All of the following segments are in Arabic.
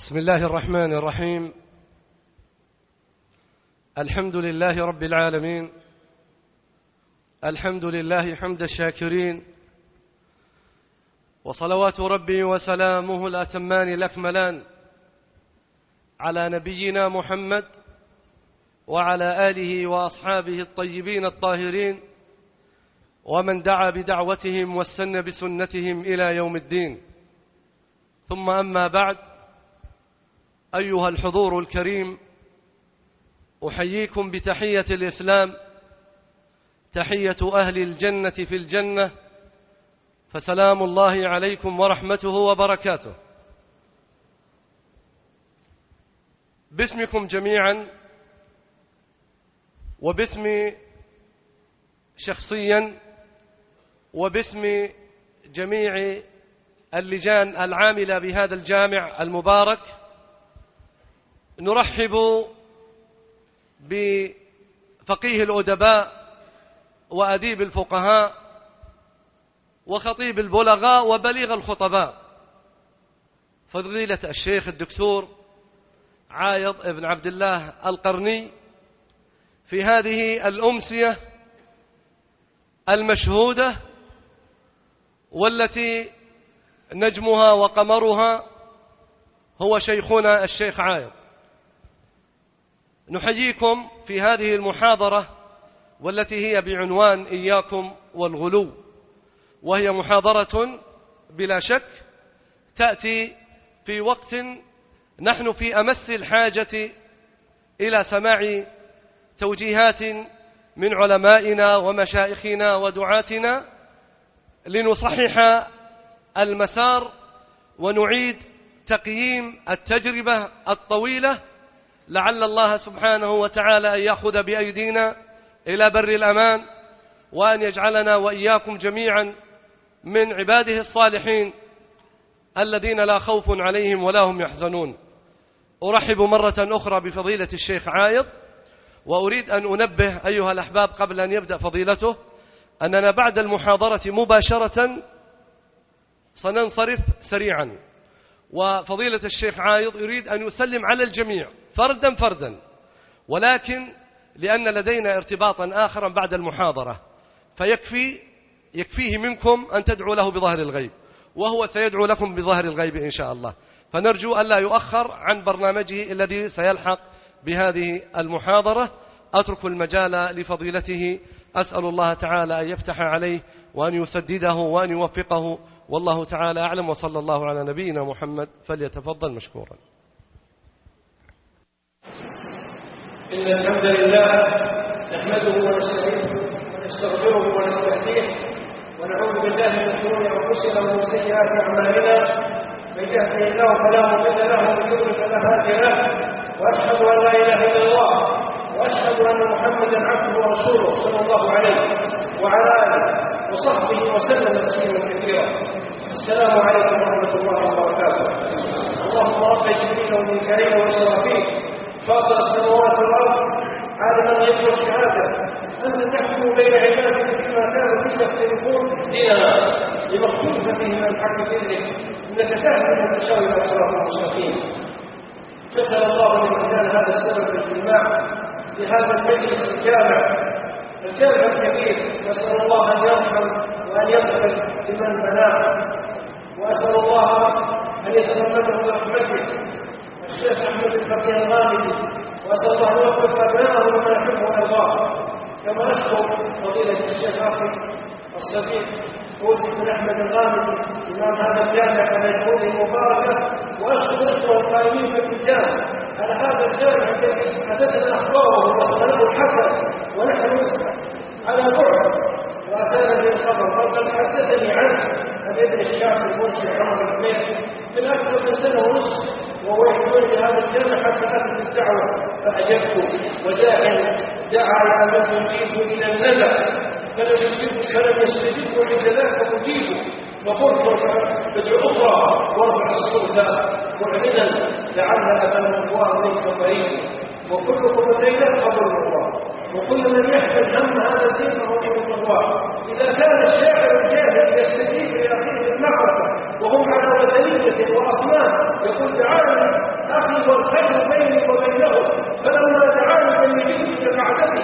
بسم الله الرحمن الرحيم. الحمد لله رب العالمين، الحمد لله حمد الشاكرين، وصلوات ربي وسلامه الأتمان الأكملان على نبينا محمد وعلى آله وأصحابه الطيبين الطاهرين ومن دعا بدعوتهم واستنى بسنتهم إلى يوم الدين. ثم أما بعد، أيها الحضور الكريم، أحييكم بتحية الإسلام، تحية أهل الجنة في الجنة، فسلام الله عليكم ورحمته وبركاته. باسمكم جميعا وباسمي شخصيا وباسم جميع اللجان العاملة بهذا الجامع المبارك، نرحب بفقيه الأدباء وأديب الفقهاء وخطيب البلغاء وبليغ الخطباء، فضيلة الشيخ الدكتور عايض بن عبد الله القرني، في هذه الأمسية المشهودة والتي نجمها وقمرها هو شيخنا الشيخ عايض. نحييكم في هذه المحاضرة والتي هي بعنوان إياكم والغلو، وهي محاضرة بلا شك تأتي في وقت نحن في أمس الحاجة إلى سماع توجيهات من علمائنا ومشايخنا ودعاتنا لنصحح المسار ونعيد تقييم التجربة الطويلة، لعل الله سبحانه وتعالى أن يأخذ بأيدينا إلى بر الأمان، وأن يجعلنا وإياكم جميعا من عباده الصالحين الذين لا خوف عليهم ولا هم يحزنون. أرحب مرة أخرى بفضيلة الشيخ عايض، وأريد أن أنبه أيها الأحباب قبل أن يبدأ فضيلته أننا بعد المحاضرة مباشرة سننصرف سريعا، وفضيلة الشيخ عايض يريد أن يسلم على الجميع فردا فردا، ولكن لأن لدينا ارتباطا آخرا بعد المحاضرة يكفيه منكم أن تدعوا له بظهر الغيب، وهو سيدعو لكم بظهر الغيب إن شاء الله، فنرجو أن لا يؤخر عن برنامجه الذي سيلحق بهذه المحاضرة. أترك المجال لفضيلته، أسأل الله تعالى أن يفتح عليه وأن يسدده وأن يوفقه، والله تعالى أعلم، وصلى الله على نبينا محمد، فليتفضل مشكورا. إن الحمد لله نحمده ونستعينه ونستغفره ونستهديه ونعوذ بالله من شرور أنفسنا ومن سيئات أعمالنا، من يهده الله فلا مضل له ومن يضلل فلا هادي له، وأشهد أن لا إله إلا الله وأشهد أن محمدا عبده ورسوله صلى الله عليه وعلى آله وصحبه وسلم تسليما كثيرا. السلام عليكم ورحمة الله وبركاته. اللهم رب جبريل وميكائيل وإسرافيل فاطر السماوات والأرض عالم الغيب والشهادة، أنت تحكم بين عبادك فيما كانوا فيه يختلفون، اهدنا لما اختلف فيه من الحق بإذنك، إنك تهدي من تشاء إلى صراط مستقيم. شكر الله لمن كان هذا السبب في الاجتماع في هذا المجلس الجامع الكبير، نسأل الله أن يرحم وأن يغفر لمن بناه، وأسأل الله أن يتغمده برحمته الشيخ أحمد الفقيه الغامدي، وأسأل الله أن يوفق أبنائه لما يحبه ويرضاه، كما أشكر فضيلة الشيخ أخي الصديق فوزي بن أحمد الغامدي إمام هذا الجامع على جهوده المباركة، وأشكر إخوة القائمين في الإنجاز على هذا الجامع الذي حدثنا أخباره وأخباره الحسن ونحن على بعد وأتانا به الخبر، وقد حدثني عنه عن ابن الشيخ المرشد عمر الحميد من أكثر من سنة ونصف، وهو يحمل لهذا الجامع حتى أتت الدعوة فأجبته، دعا على من يجيب إلى الندى فلم يستجب ولذلك مجيب، وقلت بدع أخرى وارفع الصوت معلنا لعل أبا الله منك قريب، وكلكم الليلة قبل الله، وكل من يحمل هم هذا الدين فهو من الله. إذا كان الشاعر الجاهل يستجيب لأخيه المعركة وهم على وثنية وأصنام، يقول تعالوا أخي والخير بيني وبينهم، فلما دعاني بالنبي بعدني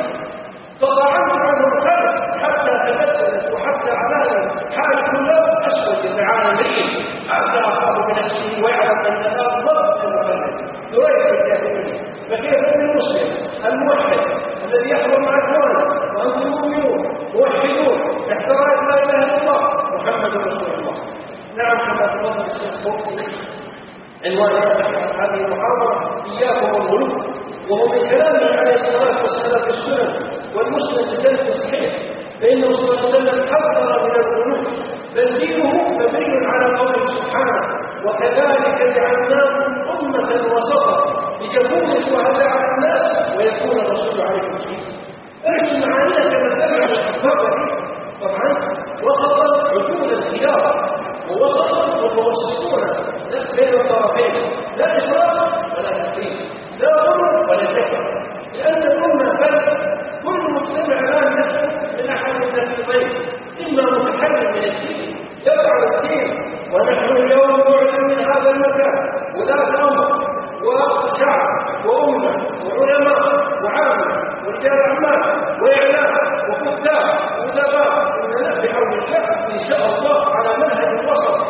فطعنت عنه الخير حتى تبدلت وحتى علاني حال كله أسود العالمين. عسى أخاف بنفسه ويعلم أن هذا ضبط المخلد يريد الجاهلية. فكيف بالمسلم الموحد الذي يحضر مع الكون وأنتم مؤمنون موحدون احترام لا إله إلا الله محمد رسول الله. نعم كما تفضل الشيخ صوفي عنوان هذه المحاضرة إياكم والغلو، وهو من كلامه عليه الصلاة والسلام في السنن والمسلم بسند صحيح، فإنه صلى الله عليه وسلم حذر من الغلو، بل دينه مبني على قوله سبحانه وكذلك جعلناكم أمة وسطا ليكون الشهداء على الناس ويكون الرسول عليكم شهيدا. لكن معانيها كما تبع الحفاظ طبعا وسطا عدول الخيار ووسطا متوسطون بين الطرفين، لا إفراط ولا تفريط، لا غلو ولا جفا، لأن الأمة بل كل مجتمع الآن يسقط من أحد النقيضين، إما متحلل من الدين يفعل الدين، ونحن اليوم نعلن من هذا المكان ولاة أمر وشعب وأمة وعلماء وعامة ورجال أعمال وإعلام وكتاب وأدباء إننا بحول الله إن شاء الله على منهج الوسط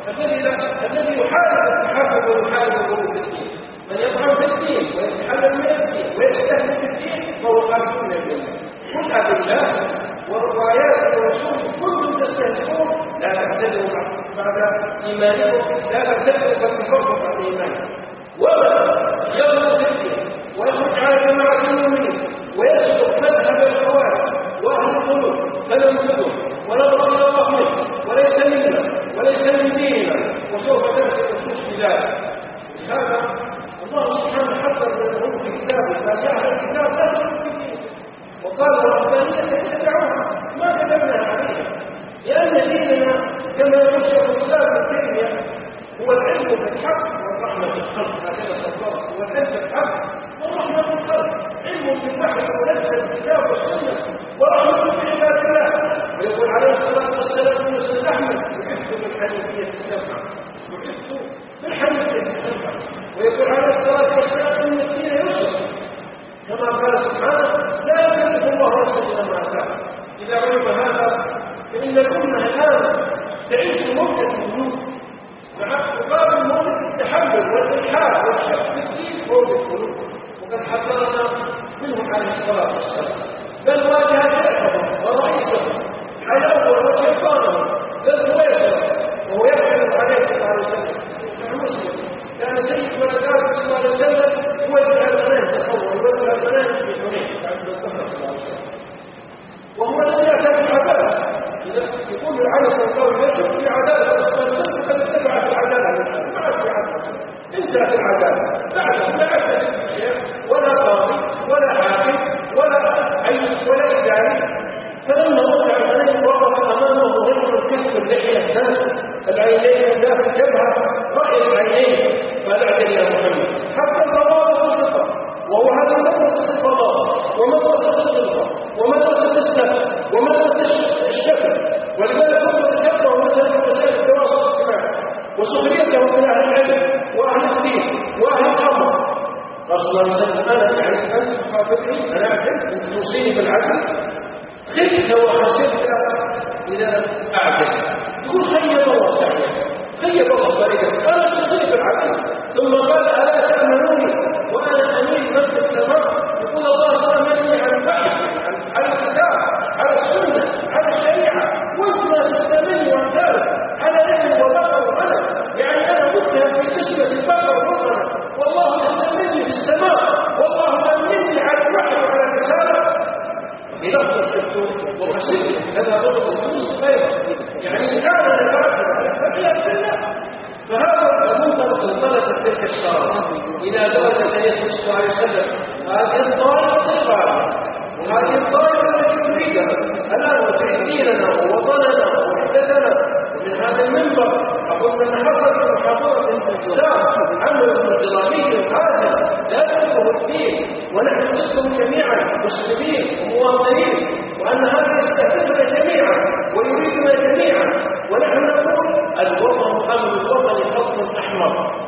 الذي يحارب التحكم ويحارب الغلو في الدين. من يطعن في الدين ويتحلل من الدين ويستهزئ في الدين فهو خارج من الدين. قل بالله وروايات الرسول كنتم تستهزئون لا تعتذروا بعد إيمانكم، لا تعتذروا فالكفرتم بعد إيمانكم. ومن يغلو في الدين ويخرج على جماعة المؤمنين ويسلك مذهب الخوارج وأهل القلوب فننفذه ونظر إلى الله منه وليس منا وليس من ديننا، وسوف تأتي النصوص بذلك. هذا الله سبحانه حذر من الغلو في كتابه، قال يا أهل الكتاب لا تغلوا في دينكم، وقال ربانية اتبعوها ما كتبنا عليها، لأن ديننا كما يشرح الإسلام ابن تيمية هو العلم بالحق والرحمة بالخلق. هكذا الله هو العلم بالحق والرحمة بالخلق، علم بالوحي ونزل الكتاب والسنة ورحمة بعباد الله. ويقول عليه الصلاة والسلام في مسند أحمد وحفظ بالحنيفية السبعة، وحفظ بالحنيفية السبعة. ويقول عليه الصلاة والسلام إن الدين يسر كما قال سبحانه لا يكلف الله نفسا إلا ما آتاها. إذا علم هذا فإن الأمة الآن تعيش موجة الغلو مقابل موجة التحمل والإلحاد والشك في الدين فوق الغلو، وقد حذرنا منه عليه الصلاة والسلام، بل واجه شيخهم ورئيسهم حيوه وشيطانهم بل ويسر وهو يحمل عليه صلى الله عليه وسلم مسلم كان سيد ولدات صلى الله عليه وسلم يودع البنان، تصور يودع البنان في حنين بعد الظهر صلى الله عليه وسلم، وهو الذي يعتبر العدالة. يقول العدل والقول يجب في عدالة الرسول قد اتبعت العدالة معك في عدالة انتهت العدالة بعد لا عدل شيخ ولا قاضي ولا حاكم ولا أي ولا إداري. فلما وضع البنين وقف أمامه رجل كف اللحية الناس العينين ذات الجبهة رأي العينين قال اعدل يا محمد حتى الفضاء والفضاء، وهو هذا مدرسة الفضاء ومدرسة الغلظة ومدرسة السفر ومدرسة الشفر، ولذلك هم الجبهة ومدرسة وسائل التواصل الاجتماعي وسخريته من أهل العلم وأهل الدين وأهل الأمر. قال صلى الله عليه وسلم أنا يعني أنت تخاطبني أنا أعدل أنت توصيني بالعدل خفت وحسبت إذا أعدل يقول خيب الله سعيا خيب الله طريقا أنا توصيني بالعدل. ثم قال ألا تأمنوني وأنا أمين من في السماء. يقول الله سأمني عن الوحي على الكتاب على السنة على الشريعة وانت لا تستمني عن ذلك على علم وبقر وغنم، يعني أنا متهم في قسمة البقر والغنم والله يستمني في السماء والله أمني على الوحي وعلى الرسالة بلفظ الشفتون وحسبني هذا ضبط الفلوس خير، يعني كان لبعض فبيأت الله. فهذا المنطلق انطلقت تلك الشارة إلى درجة النبي صلى الله عليه وسلم هذه الطائفة الغالية وهذه الطائفة التي تريدها الآن تريد ديننا ووطننا ووحدتنا. ومن هذا المنبر أقول أن حصل في محاضرة الإنسان عمل انقلابي هذا لا تكره الدين ونحن ضدهم جميعا مسلمين ومواطنين، وأن هذا يستهدفنا جميعا ويريدنا جميعا، ونحن نقول الوطن أمن الوطن فضل أحمر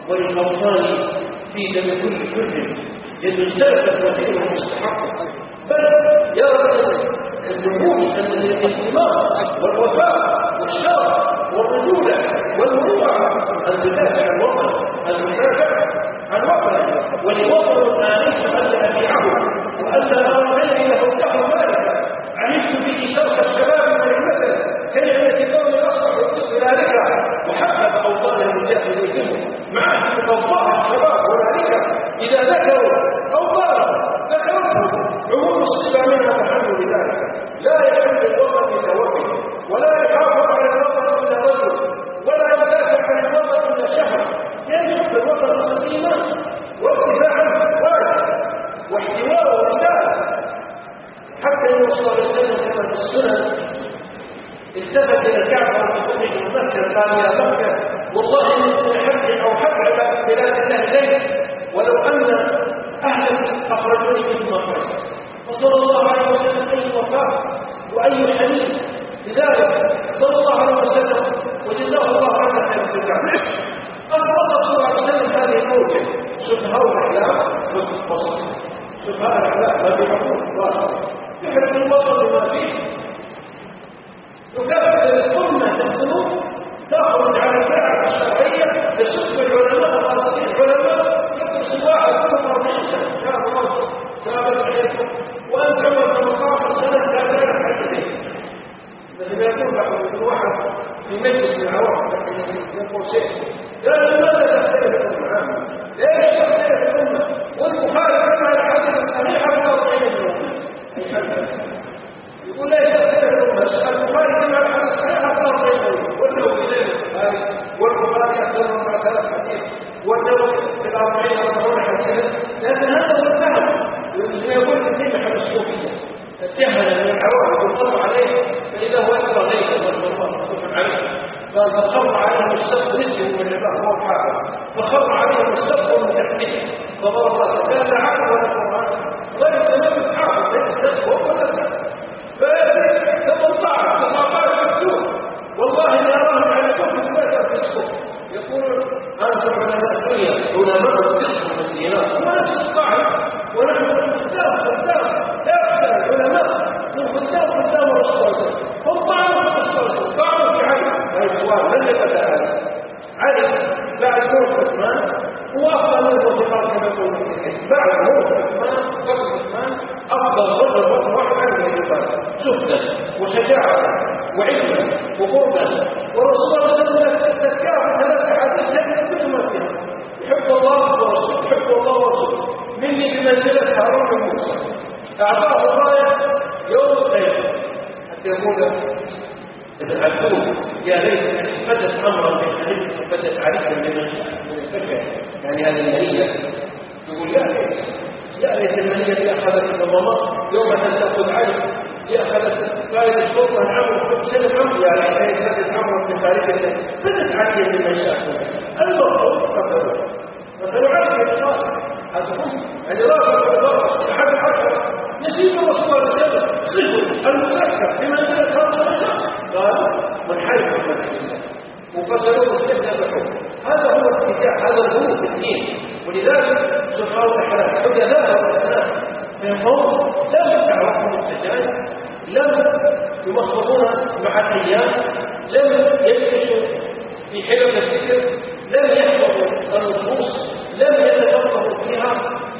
وللأوطان في دم كل كل يد سلفت ودينه مستحق بل يرى النمو أن الانتماء والوفاء والشرف والرجولة والمروءة أن تدافع عن الوطن المدافع عن وطنه ولوطن آليس أن أبيعه وأن أرى له الدهر مالك عملت به شرف الشباب والمثل كلمة قوم أصبح ذلك وحقق أوطان المجاهدين معه أوطان الشباب وذلك إذا ذكروا أوطانهم ذكرته عموم الصفة منها تحمل بذلك لا يحب الوطن يتوكل ولا يحافظ على الوطن إلا رجل ولا يدافع عن الوطن إلا شهر يحب الوطن صديما وارتفاعا واجب واحتواء رسالة حتى النبي صلى الله عليه وسلم كما في السنن التفت إلى الكعبة وتخرج من مكة قال يا مكة والله إني أحب أو حب بلاد الله إليك ولو أن أهلك أخرجوني من مكة فصلى الله عليه وسلم أي وفاء وأي حنين لذلك صلى الله عليه وسلم وجزاه الله عنا خير الدعاء أطلق صلى الله عليه وسلم هذه الموجة شبهة الأحلام والبصر شبهة الأحلام ما بيحكم واحد يحب الوطن بما فيه تكفر الأمة الذنوب تخرج على الكعبة الشرعية تسب العلماء وترسل العلماء يدرس واحد كل 40 سنة كان رجل كان عليكم وأنت عمر 18 سنة لا تعرف حديثين الذي يكون بعد واحد في مجلس من العوام يقول شيء قال لماذا تختلف الأمة؟ ليش تختلف الأمة؟ والبخاري كما الحديث الصحيح ب 40 سنة يقول لا يستطيع الأمة البخاري كما الحديث الصحيح ب 40 سنة والنووي زي البخاري والبخاري أكثر من 3000 حديث والنووي في 40 حديثا لكن هذا هو الفهم يقول الدين حق الصوفية الجهل من العوام والضرب عليه فإذا هو أكبر غيره والضرب عليه قال فخر عليهم السبب نسبه من الله هو الحاكم فخر عليهم السبب من تحته فضرب الله كان عقل ولا قرآن غير تمام الحاكم بين السبب ولا لا فيأتي 18 19 مكتوب والله لا أراهم على كفر ثلاثة في السوق يقولون أنتم علماء الدنيا علماء الفقه والديانات وما نفس القاعدة ونحن خدام العلماء من خدام رسول الله هم طعنوا في رسول الله طعنوا في علي الإخوان من بدأ علي بعد موت عثمان هو أفضل من الوظيفات كما يقول بعد موت عثمان قبل عثمان أفضل رجل واحد عن الوظيفات زهدا وشجاعة وعلما وقربا ورسول الله صلى الله عليه وسلم تذكره ثلاث حديث لم يكن فيها يحب الله ورسوله يحب الله ورسوله مني بمنزلة هارون وموسى أعطاه الراية يوم القيامة حتى يقول ابن عبدون يا ليت بدت أمرا من حديث بدت عليكم من الفكر يعني هذه المنية يقول يا ليت المنية اللي أخذت الضمان يوم أن تأخذ علي اللي أخذت قائد الشرطة العمر سنة عمر يعني ليت بدت أمرا من تاريخ بدت علي من شاء المرض قبله مثلا عارف الناس هتكون يعني راجل الضرب أحد الحشرة نسيب الرسول صلى الله عليه وسلم صفر المسكر بمنزلة هذا الشخص قال منحرف عن منهج الله وقتلوه السجن بحكم هذا هو الاتجاه هذا هو الدين ولذلك سبحانه وتعالى حدثاء الاسلام من قوم لم يعرفوا التجارب لم يمخضون مع الايام لم يدرسوا في حلم الذكر لم يحفظوا النصوص لم يتفقهوا فيها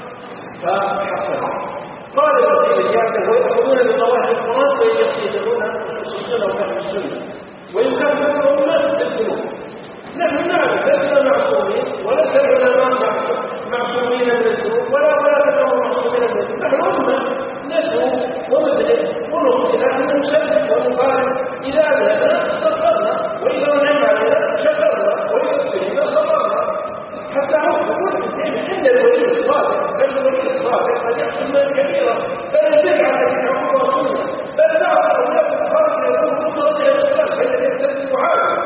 فحصل قال الرسول الجاهل ويأخذون بظواهر القرآن ويقيدون نصوص السنة وفهم السنة ويكافئون الناس بالذنوب نحن نعرف لسنا معصومين وليس العلماء معصومين من الذنوب ولا ولادتهم معصومين من الذنوب نحن أمة ندعو ونبدأ ونخطئ نحن نسلم ونقارن إذا أذهبنا صبرنا وإذا نعم علينا شكرنا وإذا أذهبنا صبرنا حتى نقول عند الولي الصادق بل الولي الصادق قد يحصل من كثيرا بل يدل على الكتاب والسنه بل نعرف ان الفرق يكون مطلق الاسلام بين يكتسب معاذ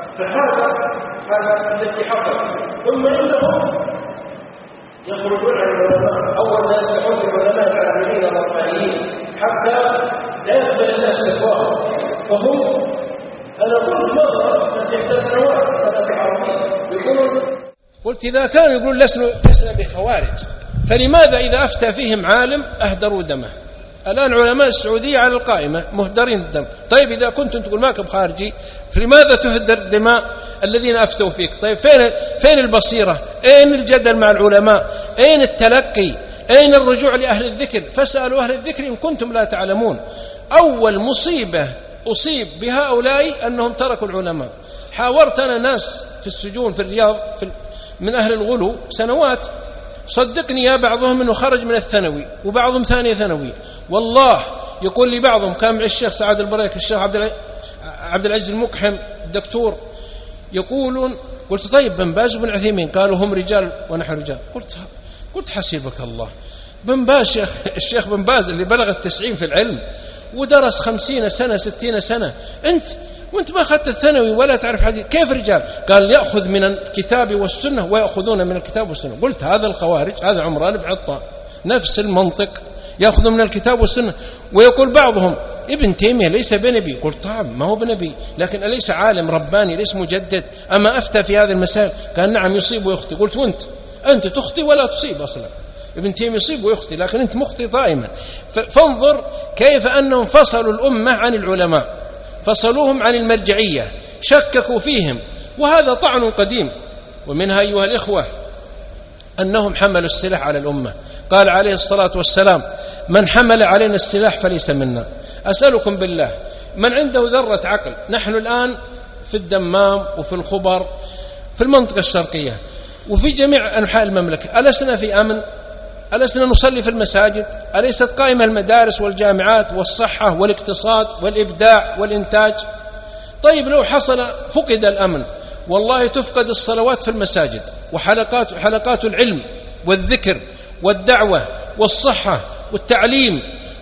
فهذا الذي حصل ثم انهم يخرجون عن العلماء اول ناس يحوز العلماء العاملين الربانيين حتى لا يقبل الناس فتواهم فهم انا قلت مره من 6 سنوات كانت عربيه يقولون قلت قلت إذا كانوا يقولون لسنا بخوارج، فلماذا إذا أفتى فيهم عالم أهدروا دمه؟ الآن علماء السعودية على القائمة مهدرين الدم. طيب إذا كنت تقول ماك بخارجي، فلماذا تهدر دماء الذين أفتوا فيك؟ طيب فين البصيرة؟ أين الجدل مع العلماء؟ أين التلقي؟ أين الرجوع لأهل الذكر؟ فاسألوا أهل الذكر إن كنتم لا تعلمون. أول مصيبة أصيب بهؤلاء أنهم تركوا العلماء. حاورت أنا ناس في السجون في الرياض من أهل الغلو سنوات، صدقني يا بعضهم أنه خرج من الثانوي وبعضهم ثانية ثانوي، والله يقول لي بعضهم كان مع الشيخ سعد البريك، الشيخ عبد العزيز المقحم الدكتور، يقولون قلت طيب بن باز وبن عثيمين قالوا هم رجال ونحن رجال. قلت حسيبك الله، بن باز الشيخ بن باز اللي بلغ 90 في العلم ودرس 50 سنة 60 سنة، وانت ما أخذت الثانوي ولا تعرف حديث، كيف رجال؟ قال يأخذ من الكتاب والسنة ويأخذون من الكتاب والسنة. قلت هذا الخوارج، هذا عمران بن عطاء نفس المنطق، يأخذ من الكتاب والسنة. ويقول بعضهم ابن تيمية ليس بنبي. قلت طبعا ما هو بنبي، لكن أليس عالم رباني؟ ليس مجدد؟ أما أفتى في هذه المسائل؟ قال نعم يصيب ويخطئ. قلت أنت تخطئ ولا تصيب أصلا، ابن تيمية يصيب ويخطئ لكن أنت مخطئ دائما. فانظر كيف أنهم فصلوا الأمة عن العلماء، فصلوهم عن المرجعية، شككوا فيهم، وهذا طعن قديم. ومنها أيها الإخوة أنهم حملوا السلاح على الأمة. قال عليه الصلاة والسلام من حمل علينا السلاح فليس منا. أسألكم بالله من عنده ذرة عقل، نحن الآن في الدمام وفي الخبر في المنطقة الشرقية وفي جميع أنحاء المملكة، ألسنا في أمن؟ ألسنا نصلي في المساجد؟ أليست قائمة المدارس والجامعات والصحة والاقتصاد والإبداع والإنتاج؟ طيب لو فقد الأمن، والله تفقد الصلوات في المساجد وحلقات العلم والذكر والدعوة والصحة والتعليم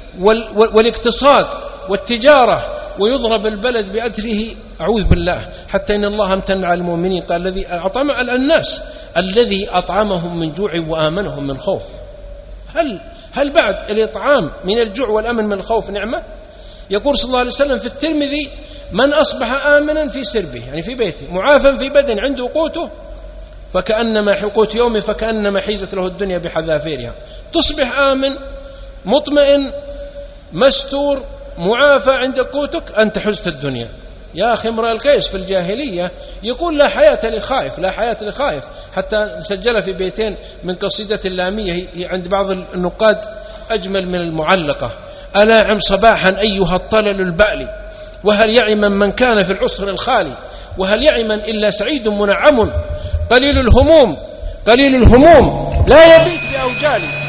والاقتصاد والتجارة، ويضرب البلد بأدره أعوذ بالله. حتى إن الله امتن على المؤمنين قال الذي أطعم الناس الذي أطعمهم من جوع وآمنهم من خوف. هل بعد الإطعام من الجوع والأمن من الخوف نعمة؟ يقول صلى الله عليه وسلم في الترمذي من أصبح آمنا في سربه، يعني في بيته، معافا في بدن، عنده قوته فكأنما قوت يومه فكأنما حيزت له الدنيا بحذافيرها. تصبح آمن مطمئن مستور معافى عند قوتك، أنت حزت الدنيا. يا أخي امرأ القيس في الجاهلية يقول لا حياة لخائف، لا حياة لخائف، حتى سجل في بيتين من قصيدة اللامية هي عند بعض النقاد أجمل من المعلقة. ألاعم صباحا أيها الطلل البألي، وهل يعمن من كان في العسر الخالي، وهل يعمن إلا سعيد منعم، قليل الهموم لا يبيت بأوجالي،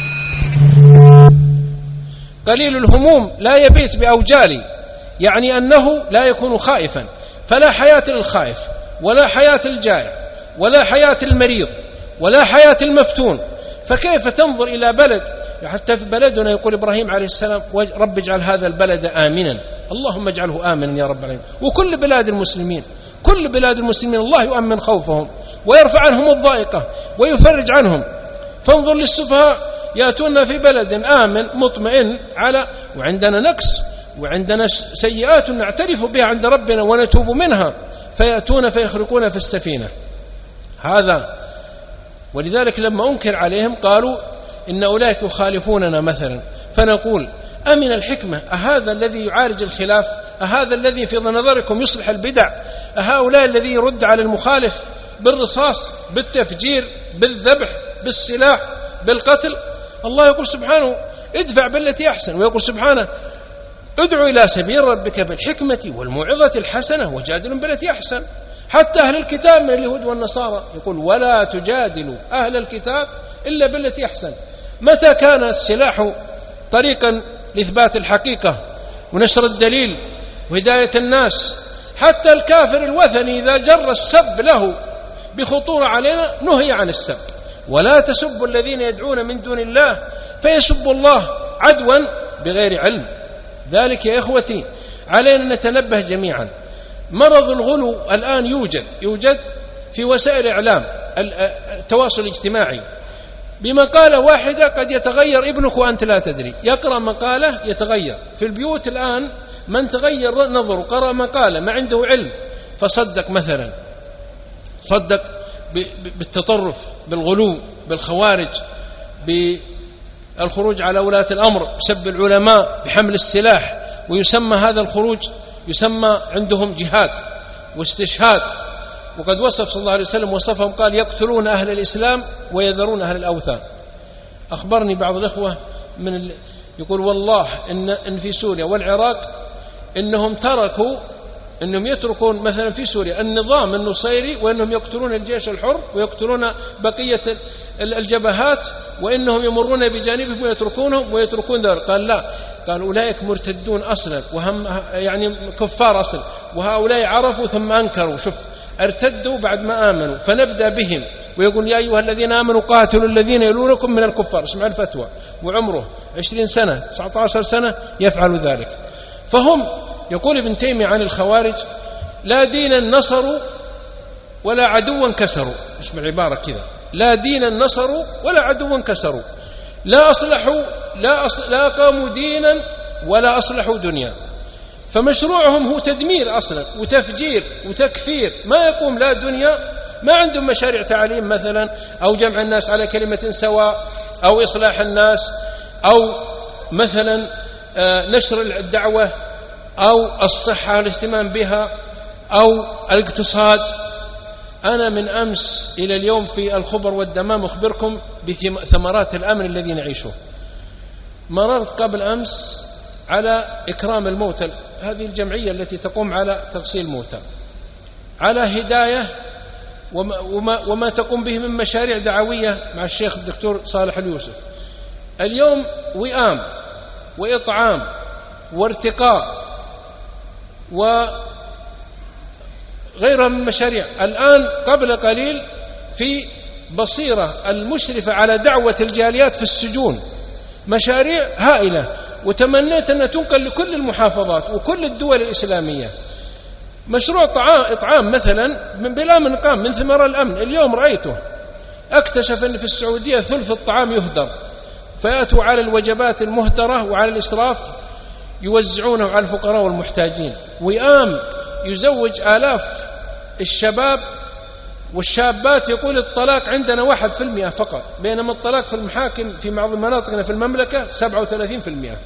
قليل الهموم لا يبيت بأوجالي، يعني أنه لا يكون خائفا. فلا حياة للخائف ولا حياة الجائع ولا حياة المريض ولا حياة المفتون. فكيف تنظر إلى بلد، حتى في بلدنا يقول إبراهيم عليه السلام رب اجعل هذا البلد آمنا، اللهم اجعله آمنا يا رب العالمين. وكل بلاد المسلمين، كل بلاد المسلمين الله يؤمن خوفهم ويرفع عنهم الضائقة ويفرج عنهم. فانظر للسفهاء يأتون في بلد آمن مطمئن وعندنا نقص وعندنا سيئات نعترف بها عند ربنا ونتوب منها، فيأتون فيخرقون في السفينة. هذا ولذلك لما أنكر عليهم قالوا إن أولئك يخالفوننا مثلا، فنقول أمن الحكمة أهذا الذي يعالج الخلاف؟ أهذا الذي في نظركم يصلح البدع؟ أهؤلاء الذي يرد على المخالف بالرصاص بالتفجير بالذبح بالسلاح بالقتل؟ الله يقول سبحانه ادفع بالتي أحسن، ويقول سبحانه ادعو إلى سبيل ربك بالحكمة والموعظة الحسنة وجادلهم بالتي أحسن. حتى أهل الكتاب من اليهود والنصارى يقول ولا تجادلوا أهل الكتاب إلا بالتي أحسن. متى كان السلاح طريقا لإثبات الحقيقة ونشر الدليل وهداية الناس؟ حتى الكافر الوثني إذا جر السب له بخطورة علينا نهي عن السب. ولا تسبوا الذين يدعون من دون الله فيسبوا الله عدوا بغير علم. ذلك يا إخوتي علينا نتنبه جميعا. مرض الغلو الآن يوجد في وسائل الإعلام التواصل الاجتماعي. بمقالة واحدة قد يتغير ابنك وأنت لا تدري، يقرأ مقالة يتغير. في البيوت الآن من تغير نظره قرأ مقالة ما عنده علم فصدق مثلا، صدق بالتطرف، بالغلو، بالخوارج، بالخروج على ولاة الأمر، بسب العلماء، بحمل السلاح. ويسمى هذا الخروج يسمى عندهم جهاد واستشهاد. وقد وصف صلى الله عليه وسلم وصفهم قال: يقتلون أهل الإسلام ويذرون أهل الأوثان. أخبرني بعض الأخوة يقول: والله إن في سوريا والعراق إنهم إنهم يتركون مثلا في سوريا النظام النصيري، وإنهم يقتلون الجيش الحر ويقتلون بقية الجبهات، وإنهم يمرون بجانبهم ويتركون ذلك. قال: لا، قال: أولئك مرتدون أصلا، وهم يعني كفار أصلا، وهؤلاء عرفوا ثم أنكروا. شوف، ارتدوا بعد ما آمنوا، فنبدأ بهم. ويقول: يا أيها الذين آمنوا قاتلوا الذين يلونكم من الكفار. اسمع الفتوى، وعمره 20 سنة 19 سنة يفعل ذلك. فهم، يقول ابن تيمية عن الخوارج: لا دينا نصروا ولا عدوا كسروا. اسمع العبارة كذا: لا دينا نصروا ولا عدوا كسروا، لا قاموا دينا ولا أصلحوا دنيا. فمشروعهم هو تدمير أصلا وتفجير وتكفير، ما يقوم لا دنيا، ما عندهم مشاريع تعليم مثلا، أو جمع الناس على كلمة سواء، أو إصلاح الناس، أو مثلا نشر الدعوة، أو الصحة الاهتمام بها، أو الاقتصاد. أنا من أمس إلى اليوم في الخبر والدمام أخبركم بثمرات الأمن الذي نعيشه. مررت قبل أمس على إكرام الموتى، هذه الجمعية التي تقوم على تغسيل الموتى، على هداية وما تقوم به من مشاريع دعوية مع الشيخ الدكتور صالح اليوسف. اليوم وئام وإطعام وارتقاء وغيرها من مشاريع. الآن قبل قليل في بصيرة المشرفة على دعوة الجاليات في السجون، مشاريع هائلة، وتمنيت أن تنقل لكل المحافظات وكل الدول الإسلامية. مشروع إطعام مثلا بلا منقام من ثمار الأمن. اليوم رأيته، اكتشف أن في السعودية ثلث الطعام يهدر، فيأتوا على الوجبات المهدرة وعلى الإسراف يوزعونه على الفقراء والمحتاجين. وئام يزوج آلاف الشباب والشابات، يقول الطلاق عندنا 1% فقط، بينما الطلاق في المحاكم في بعض مناطقنا في المملكة 37%.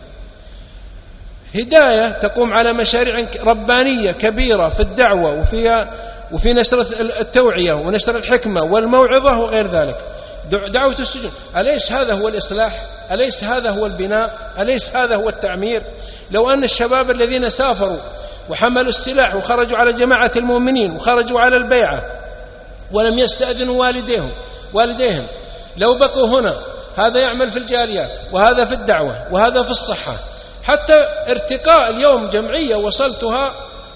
هداية تقوم على مشاريع ربانية كبيرة في الدعوة وفي نشر التوعية ونشر الحكمة والموعظة وغير ذلك. دعوة السجون، أليس هذا هو الإصلاح؟ أليس هذا هو البناء؟ أليس هذا هو التعمير؟ لو أن الشباب الذين سافروا وحملوا السلاح وخرجوا على جماعة المؤمنين وخرجوا على البيعة ولم يستأذنوا والديهم، لو بقوا هنا، هذا يعمل في الجاليات وهذا في الدعوة وهذا في الصحة، حتى ارتقاء اليوم جمعية وصلتها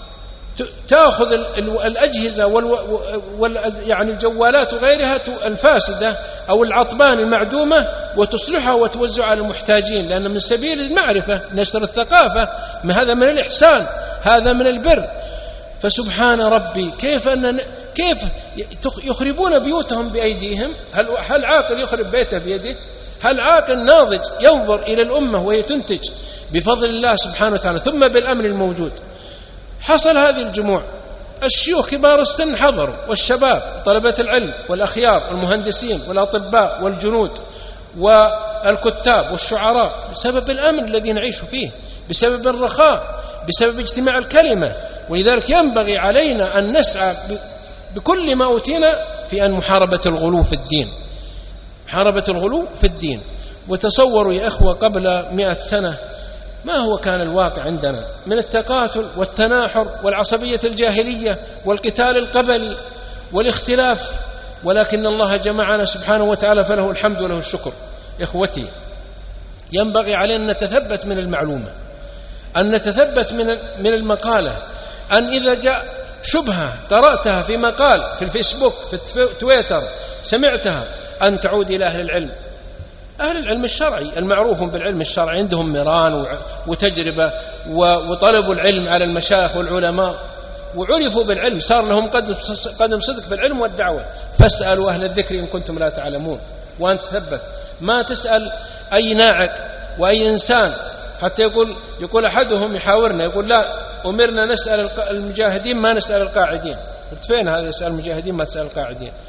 تأخذ الأجهزة يعني الجوالات وغيرها الفاسدة أو العطبان المعدومة وتصلحها وتوزعها على المحتاجين، لأن من سبيل المعرفة نشر الثقافة، هذا من الإحسان، هذا من البر. فسبحان ربي، كيف يخربون بيوتهم بأيديهم؟ هل عاقل يخرب بيته بيده؟ هل عاقل ناضج ينظر إلى الأمة وهي تنتج بفضل الله سبحانه وتعالى ثم بالأمن الموجود؟ حصل هذه الجموع، الشيوخ كبار السن حضروا، والشباب طلبة العلم والأخيار والمهندسين والأطباء والجنود والكتاب والشعراء، بسبب الأمن الذي نعيش فيه، بسبب الرخاء، بسبب اجتماع الكلمة. ولذلك ينبغي علينا أن نسعى بكل ما أوتينا في أن محاربة الغلو في الدين، محاربة الغلو في الدين. وتصوروا يا أخوة قبل 100 سنة ما هو كان الواقع عندنا من التقاتل والتناحر والعصبية الجاهلية والقتال القبلي والاختلاف، ولكن الله جمعنا سبحانه وتعالى فله الحمد وله الشكر. إخوتي، ينبغي علينا أن نتثبت من المعلومة، أن نتثبت من المقالة، أن إذا جاء شبهة قرأتها في مقال في الفيسبوك في تويتر سمعتها، أن تعود إلى أهل العلم، أهل العلم الشرعي المعروف بالعلم الشرعي، عندهم ميران وتجربة وطلبوا العلم على المشايخ والعلماء وعرفوا بالعلم، صار لهم قدم صدق في العلم والدعوة. فاسألوا أهل الذكر إن كنتم لا تعلمون. وأن تثبت، ما تسأل أي ناعق وأي إنسان، حتى يقول أحدهم يحاورنا يقول لا أمرنا نسأل المجاهدين ما نسأل القاعدين. قلت فين هذا يسأل المجاهدين ما تسأل القاعدين؟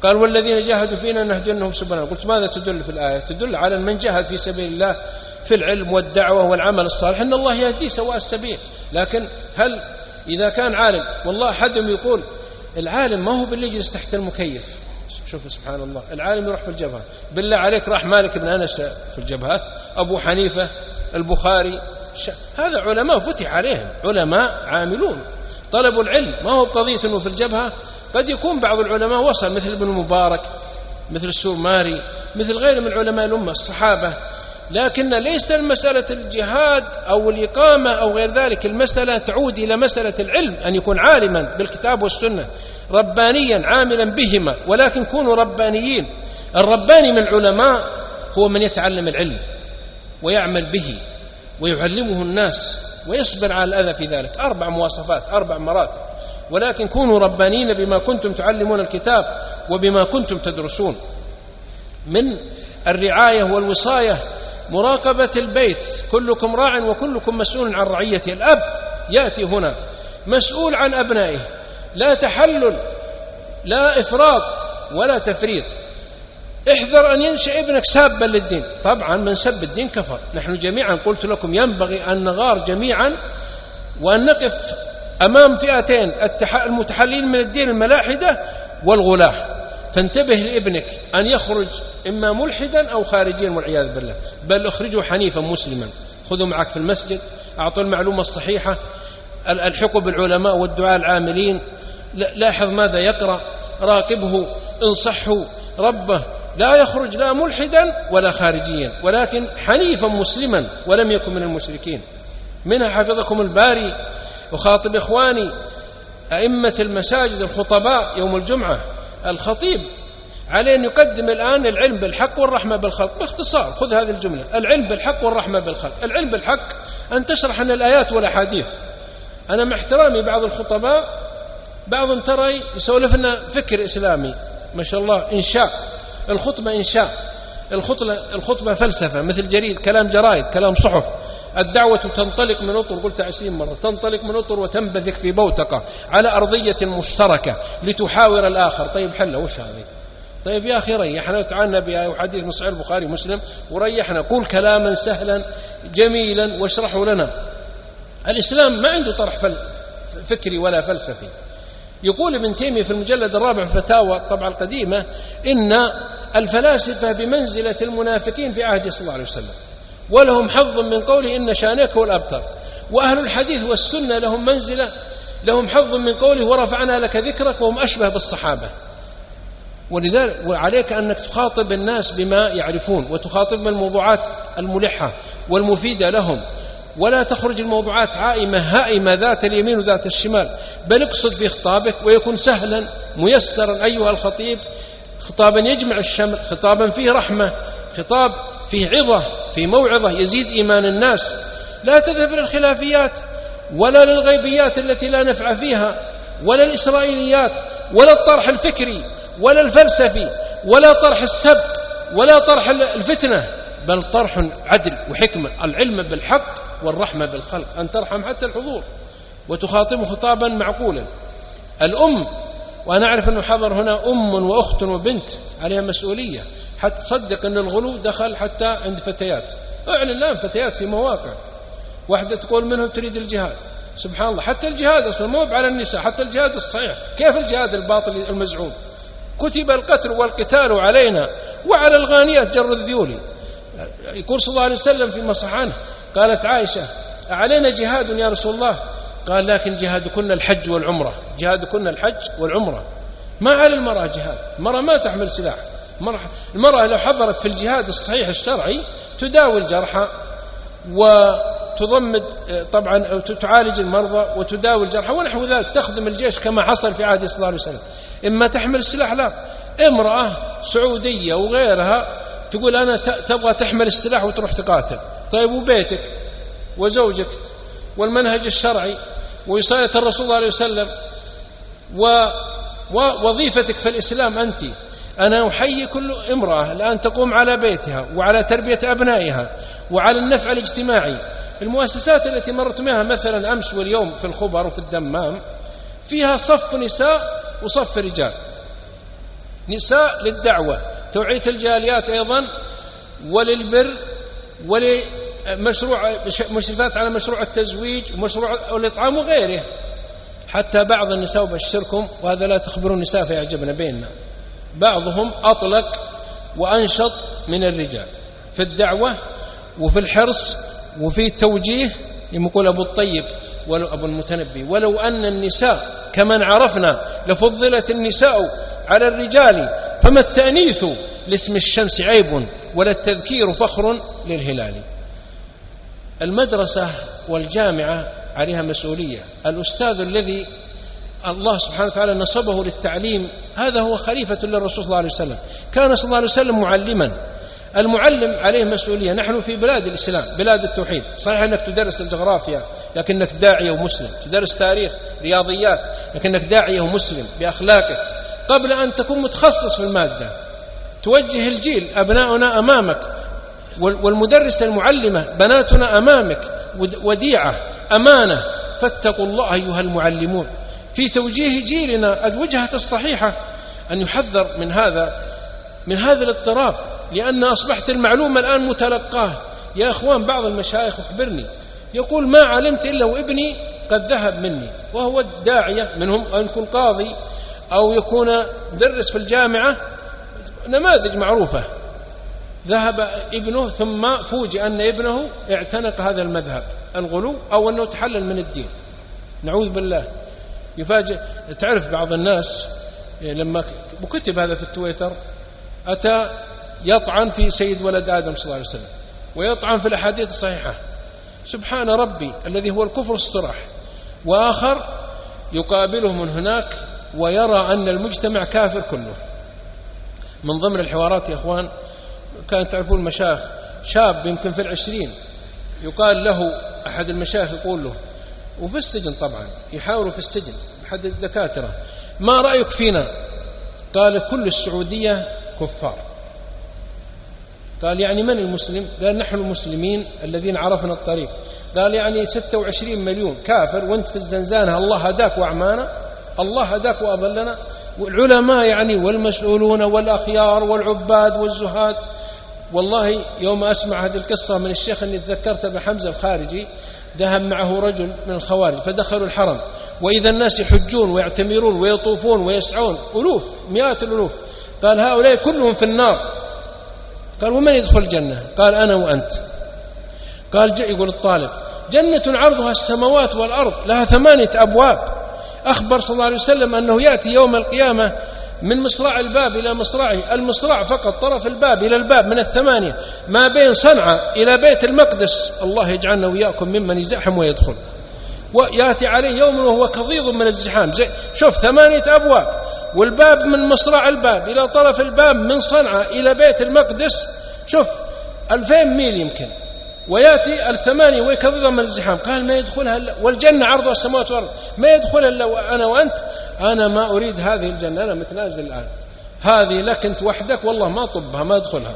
قال والذين جاهدوا فينا نهدينهم سبلنا. قلت ماذا تدل في الآية؟ تدل على من جاهد في سبيل الله في العلم والدعوة والعمل الصالح أن الله يهدي سواء السبيل. لكن هل إذا كان عالم، والله أحدهم يقول العالم ما هو باللي يجلس تحت المكيف، شوف سبحان الله، العالم يروح في الجبهة. بالله عليك راح مالك بن أنس في الجبهات، أبو حنيفة، البخاري، هذا علماء فتح عليهم، علماء عاملون طلبوا العلم، ما هو قضية أنه في الجبهة. قد يكون بعض العلماء وصل مثل ابن المبارك، مثل السورماري، مثل غيره من علماء الأمة الصحابة، لكن ليس المسألة الجهاد أو الإقامة أو غير ذلك، المسألة تعود إلى مسألة العلم، أن يكون عالما بالكتاب والسنة ربانيا عاملا بهما. ولكن كونوا ربانيين. الرباني من العلماء هو من يتعلم العلم ويعمل به ويعلمه الناس ويصبر على الأذى في ذلك. 4 مواصفات، 4 مراتب. ولكن كونوا ربانيين بما كنتم تعلمون الكتاب وبما كنتم تدرسون. من الرعاية والوصاية مراقبة البيت، كلكم راع وكلكم مسؤول عن رعيته. الأب يأتي هنا مسؤول عن أبنائه، لا تحلل، لا إفراط ولا تفريط. احذر أن ينشأ ابنك سابا للدين. طبعا من سب الدين كفر. نحن جميعا قلت لكم ينبغي أن نغار جميعا وأن نقف أمام فئتين، المتحلين من الدين الملاحدة والغلاة. فانتبه لابنك أن يخرج إما ملحدا أو خارجيا والعياذ بالله، بل اخرجه حنيفا مسلما. خذوا معك في المسجد، أعطوا المعلومة الصحيحة، الحقوا بالعلماء والدعاء العاملين، لاحظ ماذا يقرأ، راقبه، انصحه ربه. لا يخرج لا ملحدا ولا خارجيا، ولكن حنيفا مسلما ولم يكن من المشركين. منها حفظكم الباري. وخاطب إخواني أئمة المساجد الخطباء يوم الجمعة، الخطيب عليه أن يقدم الآن العلم بالحق والرحمة بالخلق. باختصار خذ هذه الجملة: العلم بالحق والرحمة بالخلق. العلم بالحق أن تشرح لنا الآيات والأحاديث. أنا مع احترامي بعض الخطباء، بعضهم ترى يسولف لنا فكر إسلامي ما شاء الله، إنشاء الخطبة، إنشاء الخطبة فلسفة، مثل جريد، كلام جرائد، كلام صحف. الدعوة تنطلق من أطر، قلت 20 مرة، تنطلق من أطر وتنبثق في بوتقة على أرضية مشتركة لتحاور الآخر. طيب حله وش هذه؟ طيب يا أخي ريحنا، تعالنا بآية وحديث من صحيح البخاري ومسلم وريحنا، قول كلاما سهلا جميلا واشرحه لنا. الإسلام ما عنده طرح فكري ولا فلسفي. يقول ابن تيمية في المجلد الرابع في الفتاوى الطبعة القديمة إن الفلاسفة بمنزلة المنافقين في عهد صلى الله عليه وسلم، ولهم حظ من قوله إن شانك هو الأبتر. وأهل الحديث والسنة لهم منزلة، لهم حظ من قوله ورفعنا لك ذكرك، وهم أشبه بالصحابة. ولذلك وعليك أنك تخاطب الناس بما يعرفون، وتخاطب الموضوعات الملحة والمفيدة لهم، ولا تخرج الموضوعات عائمة هائمة ذات اليمين وذات الشمال، بل اقصد في خطابك ويكون سهلا ميسرا أيها الخطيب، خطابا يجمع الشمل، خطابا فيه رحمة، خطاب فيه عظة، في موعظة يزيد إيمان الناس. لا تذهب للخلافيات ولا للغيبيات التي لا نفع فيها، ولا الإسرائيليات، ولا الطرح الفكري ولا الفلسفي، ولا طرح السب، ولا طرح الفتنة، بل طرح عدل وحكمة. العلم بالحق والرحمة بالخلق، أن ترحم حتى الحضور وتخاطبه خطابا معقولا. الأم، وأنا أعرف أنه حضر هنا أم وأخت وبنت عليها مسؤولية، حتى تصدق أن الغلو دخل حتى عند فتيات. اعلن الآن فتيات في مواقع، واحدة تقول منهم تريد الجهاد. سبحان الله، حتى الجهاد أصلا مو على النساء، حتى الجهاد الصحيح. كيف الجهاد الباطل المزعوم؟ كتب القتل والقتال علينا وعلى الغانيات جر الذيول. يقول صلى الله عليه وسلم فيما صح عنه، قالت عائشة علينا جهاد يا رسول الله؟ قال لكن جهادكن الحج والعمرة، جهادكن الحج والعمرة، ما على المرأة جهاد. المرأة ما تحمل سلاح. المرأة لو حضرت في الجهاد الصحيح الشرعي تداوي الجرحى وتضمد، طبعا تعالج المرضى وتداوي الجرحى ونحو ذلك، تخدم الجيش كما حصل في عهد صلى الله عليه وسلم. إما تحمل السلاح، لا. امرأة سعودية وغيرها تقول أنا تبغى تحمل السلاح وتروح تقاتل. طيب وبيتك وزوجك والمنهج الشرعي ووصاية الرسول صلى الله عليه وسلم ووظيفتك في الإسلام أنت. أنا أحيي كل امرأة الآن تقوم على بيتها وعلى تربية أبنائها وعلى النفع الاجتماعي. المؤسسات التي مرت بها مثلا أمس واليوم في الخبر وفي الدمام فيها صف نساء وصف رجال، نساء للدعوة، توعية الجاليات أيضا، وللبر، ولمشروع مشرفات على مشروع التزويج ومشروع الإطعام وغيره. حتى بعض النساء بشركم، وهذا لا تخبروا النساء فيعجبنا بيننا، بعضهم أطلق وأنشط من الرجال في الدعوة وفي الحرص وفي التوجيه. يقول أبو الطيب وأبو المتنبي: ولو أن النساء كمن عرفنا لفضلت النساء على الرجال، فما التأنيث لاسم الشمس عيب ولا التذكير فخر للهلال. المدرسة والجامعة عليها مسؤولية. الأستاذ الذي الله سبحانه وتعالى نصبه للتعليم هذا هو خليفة للرسول صلى الله عليه وسلم، كان صلى الله عليه وسلم معلما. المعلم عليه مسؤولية. نحن في بلاد الإسلام، بلاد التوحيد، صحيح أنك تدرس الجغرافيا لكنك داعية ومسلم، تدرس تاريخ، رياضيات، لكنك داعية ومسلم بأخلاقك قبل أن تكون متخصص في المادة. توجه الجيل، أبناؤنا أمامك، والمدرسة المعلمة بناتنا أمامك، وديعة أمانة. فاتقوا الله أيها المعلمون في توجيه جيلنا الوجهة الصحيحة، أن يحذر من هذا الاضطراب، لأن أصبحت المعلومة الآن متلقاه. يا أخوان، بعض المشايخ أخبرني يقول: ما علمت إلا وابني قد ذهب مني، وهو داعية منهم، أن يكون قاضي أو يكون مدرس في الجامعة، نماذج معروفة. ذهب ابنه ثم فوجئ أن ابنه اعتنق هذا المذهب الغلو، أو أنه تحلل من الدين، نعوذ بالله. يفاجئ. تعرف بعض الناس لما كتب هذا في التويتر، أتى يطعن في سيد ولد آدم صلى الله عليه وسلم، ويطعن في الأحاديث الصحيحة. سبحان ربي الذي هو الكفر الصراح. وآخر يقابله من هناك ويرى أن المجتمع كافر كله. من ضمن الحوارات يا أخوان، كانت تعرفون المشايخ، شاب يمكن في 20، يقال له أحد المشايخ يقول له، وفي السجن طبعا، يحاوروا في السجن أحد الدكاترة: ما رأيك فينا؟ قال: كل السعودية كفار. قال: يعني من المسلم؟ قال: نحن المسلمين الذين عرفنا الطريق. قال: يعني 26 مليون كافر، وانت في الزنزانة الله هداك وأعمانا، الله هداك وأضلنا. والعلماء يعني والمسؤولون والأخيار والعباد والزهاد. والله يوم أسمع هذه القصة من الشيخ أني تذكرت بحمزة الخارجي، ذهب معه رجل من الخوارج فدخلوا الحرم، وإذا الناس يحجون ويعتمرون ويطوفون ويسعون ألوف، مئات الألوف. قال: هؤلاء كلهم في النار. قال: ومن يدخل الجنة؟ قال: أنا وأنت. قال: يقول الطالب: جنة عرضها السماوات والأرض لها 8 أبواب. أخبر صلى الله عليه وسلم أنه يأتي يوم القيامة من مصراع الباب إلى مصراعه، المصراع فقط طرف الباب إلى الباب من 8، ما بين صنعاء إلى بيت المقدس. الله يجعلنا وإياكم ممن يزحم ويدخل. ويأتي عليه يوم وهو كظيظ من الزحام. شوف 8 أبواب، والباب من مصراع الباب إلى طرف الباب من صنعاء إلى بيت المقدس، شوف 2000 ميل يمكن، ويأتي 8 ويكظيظ من الزحام. قال: ما يدخلها إلا، والجنة عرضها السماوات والأرض، ما يدخلها إلا أنا وأنت. أنا ما أريد هذه الجنة، أنا متنازل الآن، هذه لك أنت وحدك، والله ما طبها، ما أدخلها.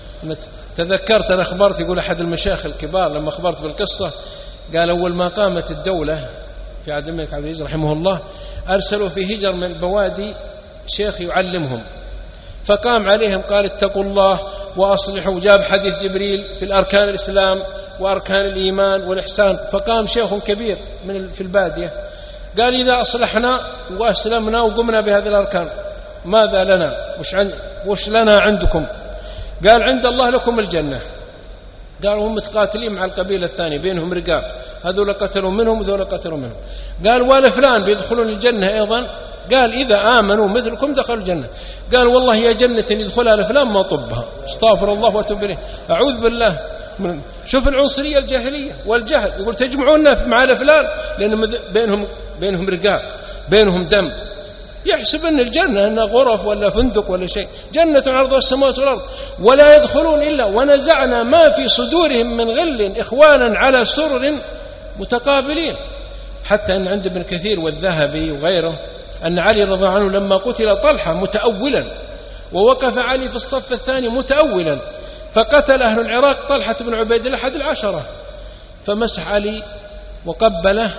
تذكرت أنا أخبرت، يقول أحد المشايخ الكبار لما أخبرت بالقصة، قال: أول ما قامت الدولة في عهد الملك عبد العزيز رحمه الله، أرسلوا في هجر من البوادي شيخ يعلمهم، فقام عليهم قال: اتقوا الله وأصلحوا. جاب حديث جبريل في الأركان الإسلام وأركان الإيمان والإحسان. فقام شيخ كبير في البادية قال: إذا أصلحنا وأسلمنا وقمنا بهذه الأركان ماذا لنا؟ وش لنا عندكم؟ قال: عند الله لكم الجنة. قالوا: هم متقاتلين مع القبيلة الثانية، بينهم رقاب، هذول قتلوا منهم وذول قتلوا منهم. قال: والفلان بيدخلون الجنة أيضا. قال: إذا آمنوا مثلكم دخلوا الجنة. قال: والله يا جنة يدخلها الفلان ما طبها، استغفر الله واتوب إليه، أعوذ بالله. شوف العنصرية الجاهلية والجهل. يقول: تجمعوننا مع الفلان لأن بينهم رقاب، بينهم دم، يحسب أن الجنة أنها غرف ولا فندق ولا شيء. جنة عرضها السماوات والأرض ولا يدخلون إلا ونزعنا ما في صدورهم من غل إخوانا على سرر متقابلين. حتى أن عند ابن كثير والذهبي وغيره أن علي رضي الله عنه لما قتل طلحة متأولا، ووقف علي في الصف الثاني متأولا، فقتل أهل العراق طلحة بن عبيد الله أحد 10، فمسح علي وقبله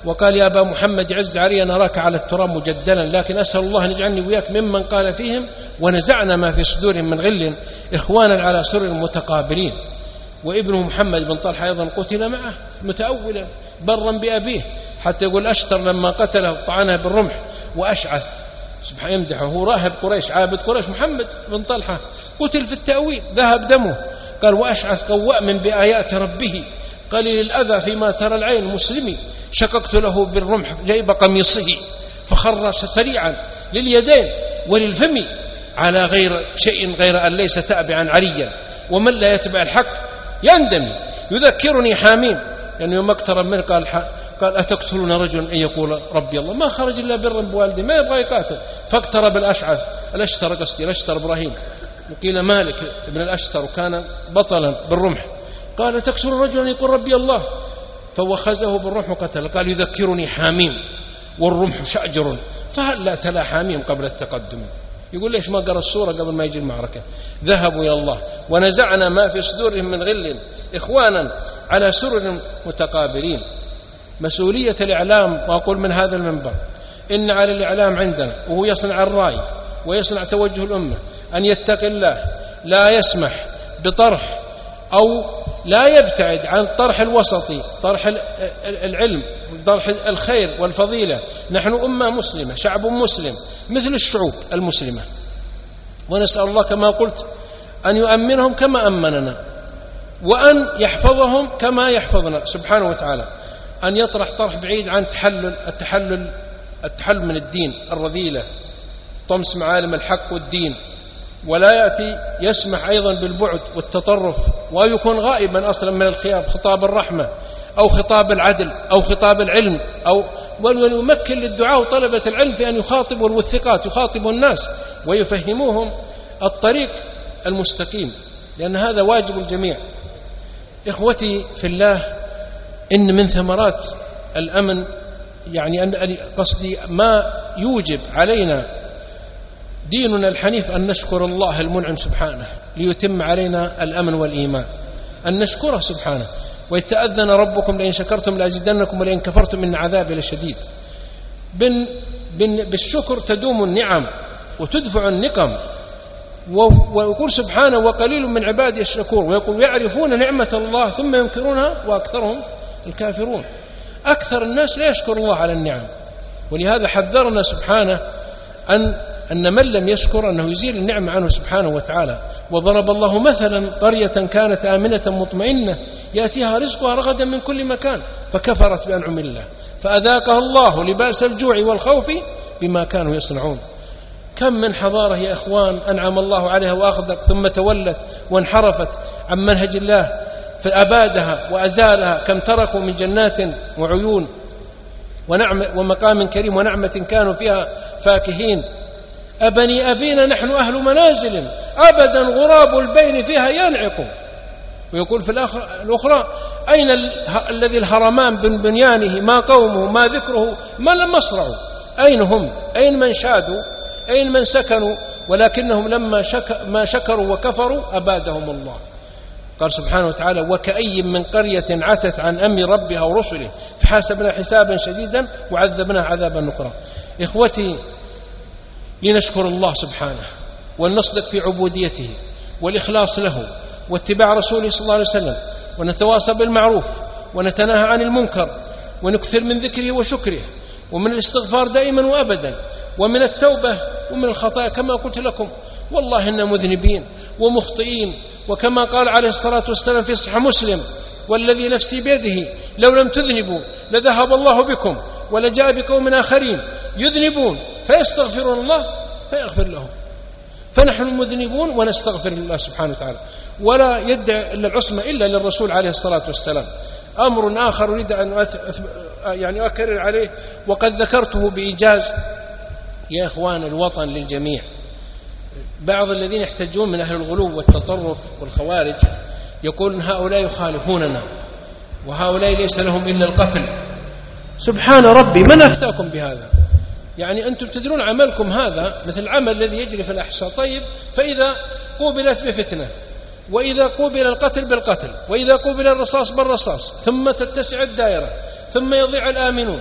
وقال يا أبا محمد عز علي أن أراك على التراب مجدلا، لكن أسأل الله أن يجعلني وياك ممن قال فيهم ونزعنا ما في صدورهم من غل إخوانا على سرر متقابلين. وابنه محمد بن طلحة أيضا قتل معه متأولا برا بأبيه، حتى يقول أشتر لما قتله طعنه بالرمح. وأشعث سبحانه يمدحه، هو راهب قريش عابد قريش محمد بن طلحة قتل في التأويل ذهب دمه. قال وأشعث قوام بآيات ربه قليل الأذى فيما ترى العين مسلمي، شككت له بالرمح جيب قميصه فخر سريعا لليدين وللفم على غير شيء غير أن ليس تابعا عليا، ومن لا يتبع الحق يندم. يذكرني حاميم يعني يوم اقترب منه قال أتقتلون رجلا أن يقول ربي الله، ما خرج إلا برا بوالدي ما يبغى يقاتل. فاقترب الأشتر إبراهيم وقيل مالك ابن الأشتر وكان بطلا بالرمح، قال تقتلون رجلا يقول ربي الله، فوخزه بالرمح وقتل. قال يذكرني حاميم والرمح شأجر فهل لا تلا حاميم قبل التقدم. يقول ليش ما قرأ السورة قبل ما يجي المعركة. ذهبوا إلى الله ونزعنا ما في صدورهم من غل إخوانا على سرر متقابلين. مسؤولية الإعلام، وأقول من هذا المنبر إن على الإعلام عندنا وهو يصنع الرأي ويصنع توجه الأمة أن يتقي الله، لا يسمح بطرح أو لا يبتعد عن طرح الوسطي، طرح العلم، طرح الخير والفضيلة. نحن أمة مسلمة، شعب مسلم مثل الشعوب المسلمة، ونسأل الله كما قلت أن يؤمنهم كما أمننا، وأن يحفظهم كما يحفظنا سبحانه وتعالى. أن يطرح طرح بعيد عن التحلل من الدين الرذيلة، طمس معالم الحق والدين، ولا يأتي يسمح أيضا بالبعد والتطرف، ويكون غائبا أصلا من الخيار خطاب الرحمة أو خطاب العدل أو خطاب العلم، ويمكن للدعاء وطلبة العلم في أن يخاطبوا الوثقات، يخاطبوا الناس ويفهموهم الطريق المستقيم، لأن هذا واجب الجميع. إخوتي في الله، إن من ثمرات الأمن يعني أن قصدي ما يوجب علينا ديننا الحنيف أن نشكر الله المنعم سبحانه ليتم علينا الأمن والإيمان، أن نشكره سبحانه. ويتأذن ربكم لئن شكرتم لأزيدنكم ولئن كفرتم إن عذابي لشديد. بالشكر تدوم النعم وتدفع النقم. ويقول سبحانه وقليل من عبادي الشكور، ويقول يعرفون نعمة الله ثم ينكرونها وأكثرهم الكافرون. أكثر الناس لا يشكر الله على النعم، ولهذا حذرنا سبحانه أن من لم يشكر أنه يزيل النعمة عنه سبحانه وتعالى. وضرب الله مثلا قرية كانت آمنة مطمئنة يأتيها رزقها رغدا من كل مكان فكفرت بأنعم الله فأذاقها الله لباس الجوع والخوف بما كانوا يصنعون. كم من حضارة يا إخوان أنعم الله عليها وأخذت ثم تولت وانحرفت عن منهج الله فأبادها وأزالها. كم تركوا من جنات وعيون ومقام كريم ونعمة كانوا فيها فاكهين. أبني أبينا نحن أهل منازل أبدا غراب البين فيها ينعق. ويقول في الأخرى أين الذي الهرمان بنيانه ما قومه ما ذكره ما لم مصرعوا. أين هم؟ أين من شادوا؟ أين من سكنوا؟ ولكنهم لما ما شكروا وكفروا أبادهم الله. قال سبحانه وتعالى وكأي من قرية عتت عن أمر ربها ورسله فحاسبنا حسابا شديدا وعذبنا عذابا نكرا. إخوتي، لنشكر الله سبحانه ولنصدق في عبوديته والإخلاص له واتباع رسوله صلى الله عليه وسلم، ونتواصى بالمعروف ونتناهى عن المنكر، ونكثر من ذكره وشكره، ومن الاستغفار دائما وأبدا، ومن التوبة ومن الخطايا. كما قلت لكم والله إننا مذنبين ومخطئين، وكما قال عليه الصلاة والسلام في صحيح مسلم والذي نفسي بيده لو لم تذنبوا لذهب الله بكم ولجاء بقوم آخرين يذنبون فيستغفرون الله فيغفر لهم. فنحن مذنبون ونستغفر الله سبحانه وتعالى، ولا يدعي إلا العصمة إلا للرسول عليه الصلاة والسلام. أمر آخر أريد أن أكرر عليه وقد ذكرته بإيجاز يا إخوان الوطن للجميع. بعض الذين يحتجون من أهل الغلو والتطرف والخوارج يقولون هؤلاء يخالفوننا وهؤلاء ليس لهم إلا القتل. سبحان ربي من أفتاكم بهذا؟ يعني أنتم تدرون عملكم هذا مثل العمل الذي يجري في الأحساء. طيب فإذا قوبلت بفتنة، وإذا قوبل القتل بالقتل، وإذا قوبل الرصاص بالرصاص، ثم تتسع الدائرة، ثم يضيع الآمنون،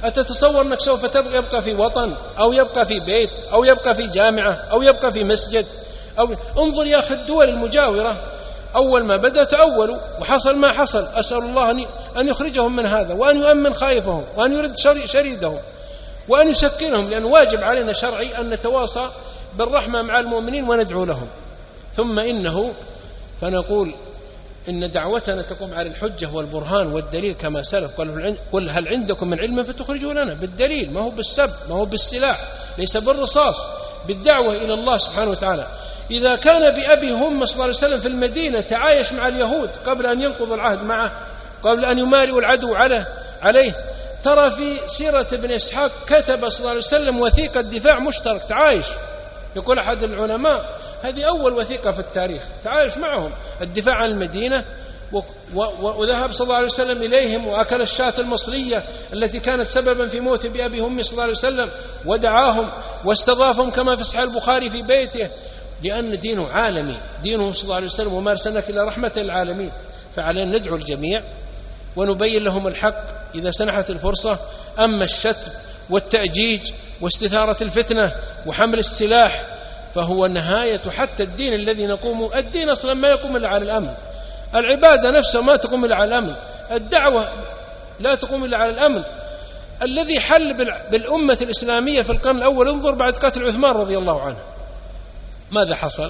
أتتصور أنك سوف يبقى في وطن أو يبقى في بيت أو يبقى في جامعة أو يبقى في مسجد انظر يا أخي الدول المجاورة أول ما بدأ تأولوا وحصل ما حصل. أسأل الله أن يخرجهم من هذا وأن يؤمن خائفهم وأن يرد شريدهم وأن يسكنهم، لأن واجب علينا شرعي أن نتواصى بالرحمة مع المؤمنين وندعو لهم. ثم إنه فنقول إن دعوتنا تقوم على الحجة والبرهان والدليل كما سلف. قل هل عندكم من علم فتخرجوا لنا، بالدليل، ما هو بالسب، ما هو بالسلاح، ليس بالرصاص، بالدعوة إلى الله سبحانه وتعالى. إذا كان بأبي هم صلى الله عليه وسلم في المدينة تعايش مع اليهود قبل أن ينقض العهد معه، قبل أن يمارئوا العدو عليه، ترى في سيرة ابن إسحاق كتب صلى الله عليه وسلم وثيقة دفاع مشترك تعايش. يقول أحد العلماء هذه أول وثيقة في التاريخ تعايش معهم الدفاع عن المدينة، وذهب صلى الله عليه وسلم إليهم وأكل الشاة المصرية التي كانت سببا في موت بأبي هم صلى الله عليه وسلم، ودعاهم واستضافهم كما في صحيح البخاري في بيته، لأن دينه عالمي، دينه صلى الله عليه وسلم وما أرسلناك إلا رحمة للعالمين. فعلينا ندعو الجميع ونبين لهم الحق إذا سنحت الفرصة. أما الشتم والتأجيج واستثارة الفتنة وحمل السلاح فهو نهاية حتى الدين الذي نقوم. الدين أصلا ما يقوم إلا على الأمن، العبادة نفسها ما تقوم إلا على الأمن، الدعوة لا تقوم إلا على الأمن. الذي حل بالأمة الإسلامية في القرن الأول، انظر بعد قتل عثمان رضي الله عنه ماذا حصل؟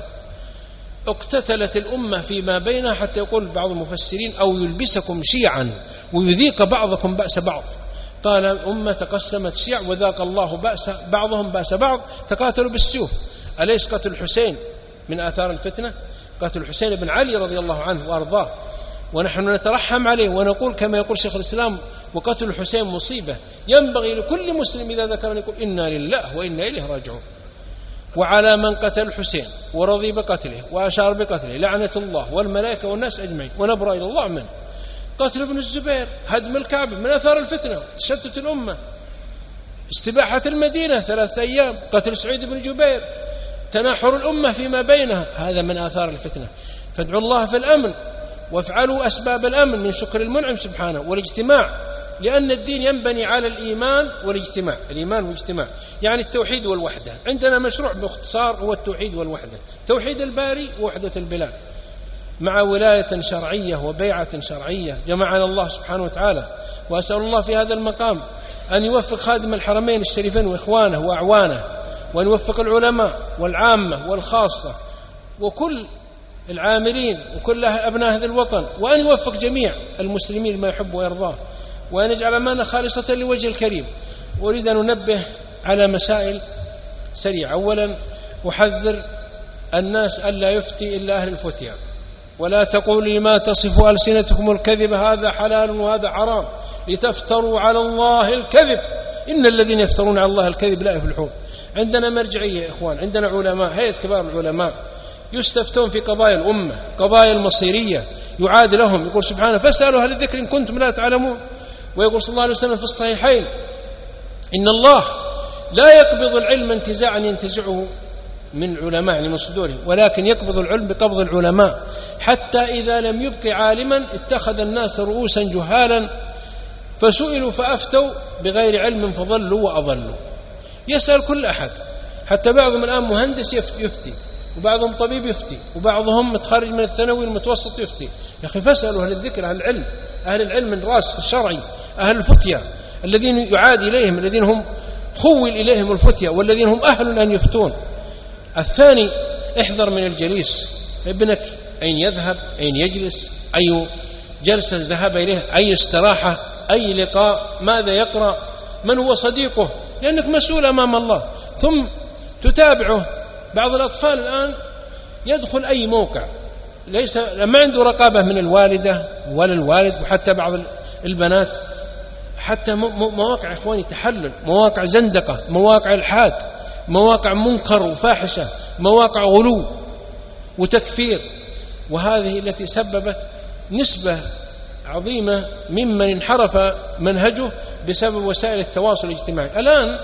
اقتتلت الأمة فيما بينها، حتى يقول بعض المفسرين أو يلبسكم شيعا ويذيق بعضكم بأس بعض. قال الأمة تقسمت شيع وذاق الله بعضهم بأس بعض، تقاتلوا بالسيوف. أليس قتل الحسين من آثار الفتنة؟ قتل الحسين بن علي رضي الله عنه وأرضاه، ونحن نترحم عليه ونقول كما يقول شيخ الإسلام وقتل الحسين مصيبة ينبغي لكل مسلم إذا ذكر أن يقول إنا لله وإنا إليه راجعون. وعلى من قتل الحسين ورضي بقتله وأشار بقتله لعنة الله والملائكة والناس أجمعين ونبرأ إلى الله منه. قتل ابن الزبير، هدم الكعبة، من آثار الفتنة، تشتت الأمة، استباحة المدينة 3 أيام، قتل سعيد بن جبير، تناحر الأمة فيما بينها، هذا من آثار الفتنة. فادعوا الله في الأمن وافعلوا أسباب الأمن من شكر المنعم سبحانه والاجتماع، لأن الدين ينبني على الإيمان والاجتماع. الإيمان والاجتماع يعني التوحيد والوحدة. عندنا مشروع باختصار هو التوحيد والوحدة، توحيد الباري ووحدة البلاد، مع ولاية شرعية وبيعة شرعية جمعنا الله سبحانه وتعالى. وأسأل الله في هذا المقام أن يوفق خادم الحرمين الشريفين وإخوانه وأعوانه، وأن يوفق العلماء والعامة والخاصة وكل العاملين وكل أبناء هذا الوطن، وأن يوفق جميع المسلمين ما يحب ويرضاه، وأن يجعل أمانة خالصة لوجه الكريم. أريد أن أنبه على مسائل سريعة. أولا أحذر الناس ألا يفتي إلا أهل الفتيا، ولا تقولوا لما تصف ألسنتكم الكذب هذا حلال وهذا حرام لتفتروا على الله الكذب إن الذين يفترون على الله الكذب لا يفلحون. عندنا مرجعية يا إخوان، عندنا علماء، هيئة كبار العلماء يستفتون في قضايا الأمة، قضايا المصيرية، يعاد لهم. يقول سبحانه فاسألوا أهل الذكر إن كنتم لا تعلمون. ويقول صلى الله عليه وسلم في الصحيحين إن الله لا يقبض العلم انتزاعا ينتزعه من العلماء يعني من صدورهم، ولكن يقبض العلم بقبض العلماء، حتى إذا لم يبق عالما اتخذ الناس رؤوسا جهالا فسئلوا فأفتوا بغير علم فضلوا وأضلوا. يسأل كل أحد، حتى بعضهم الآن مهندس يفتي، وبعضهم طبيب يفتي، وبعضهم متخرج من الثانوي المتوسط يفتي. يا أخي فاسألوا أهل الذكر، أهل العلم، أهل العلم الراس الشرعي، أهل الفتيا الذين يعاد إليهم، الذين هم خول إليهم الفتيا والذين هم أهل أن يفتون. الثاني احذر من الجليس، ابنك أين يذهب، أين يجلس، أي جلسة ذهب إليه، أي استراحة، أي لقاء، ماذا يقرأ، من هو صديقه، لأنك مسؤول أمام الله. ثم تتابعه. بعض الأطفال الآن يدخل أي موقع ليس ما عنده رقابة من الوالدة ولا الوالد، وحتى بعض البنات، حتى مواقع إخواني تحلل، مواقع زندقة، مواقع الحاد، مواقع منكر وفاحشة، مواقع غلو وتكفير، وهذه التي سببت نسبة عظيمة ممن انحرف منهجه بسبب وسائل التواصل الاجتماعي. الآن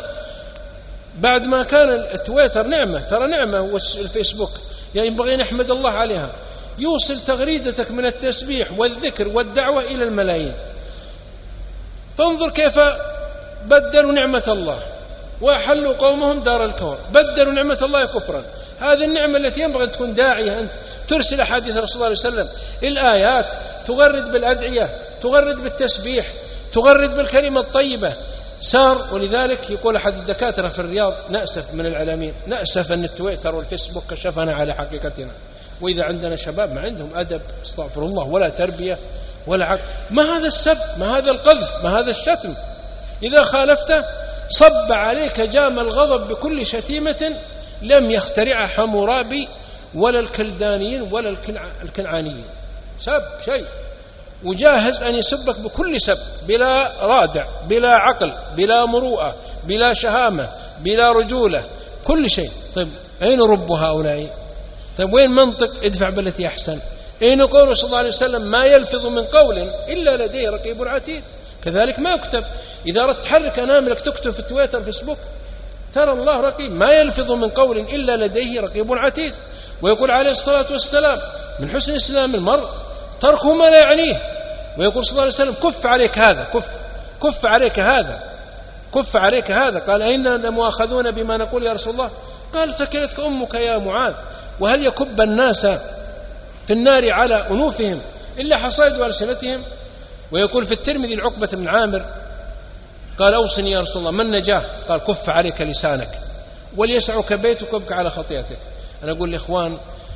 بعد ما كان التويتر نعمة، ترى نعمة، والفيسبوك ينبغي أن نحمد الله عليها، يوصل تغريدتك من التسبيح والذكر والدعوة إلى الملايين. فانظر كيف بدلوا نعمة الله وأحلوا قومهم دار الكور، بدلوا نعمة الله كفرا. هذه النعمة التي ينبغي أن تكون داعية أنت ترسل أحاديث رسول الله صلى الله عليه وسلم، الآيات، تغرد بالأدعية، تغرد بالتسبيح، تغرد بالكلمة الطيبة. صار ولذلك يقول أحد الدكاترة في الرياض: نأسف من العالمين، نأسف أن التويتر والفيسبوك كشفنا على حقيقتنا. وإذا عندنا شباب ما عندهم أدب، استغفر الله، ولا تربية ولا عقل. ما هذا السب، ما هذا القذف، ما هذا الشتم. إذا خالفته صب عليك جام الغضب بكل شتيمة لم يخترعها حمورابي ولا الكلدانيين ولا الكنعانيين. سب شيء وجاهز أن يسبك بكل سب، بلا رادع، بلا عقل، بلا مروءة، بلا شهامة، بلا رجولة، كل شيء. طيب أين رب هؤلاء؟ طيب وين منطق ادفع بالتي أحسن؟ أين قوله صلى الله عليه وسلم: ما يلفظ من قول إلا لديه رقيب عتيد؟ كذلك ما يكتب. إذا أردت تحرك أناملك تكتب في تويتر فيسبوك ترى الله رقيب، ما يلفظ من قول إلا لديه رقيب عتيد. ويقول عليه الصلاة والسلام: من حسن إسلام المرء تركه ما لا يعنيه. ويقول صلى الله عليه وسلم: كف عليك هذا، كف عليك هذا، كف عليك هذا. قال: أئنا لمؤاخذون بما نقول يا رسول الله؟ قال: ثكلتك أمك يا معاذ. وهل يكب الناس في النار على أنوفهم إلا حصائد ألسنتهم؟ ويقول في الترمذي العقبة بن عامر قال: أوصني يا رسول الله ما النجاة؟ قال: كف عليك لسانك وليسعك بيتك وابك على خطيئتك. أنا أقول لإخوان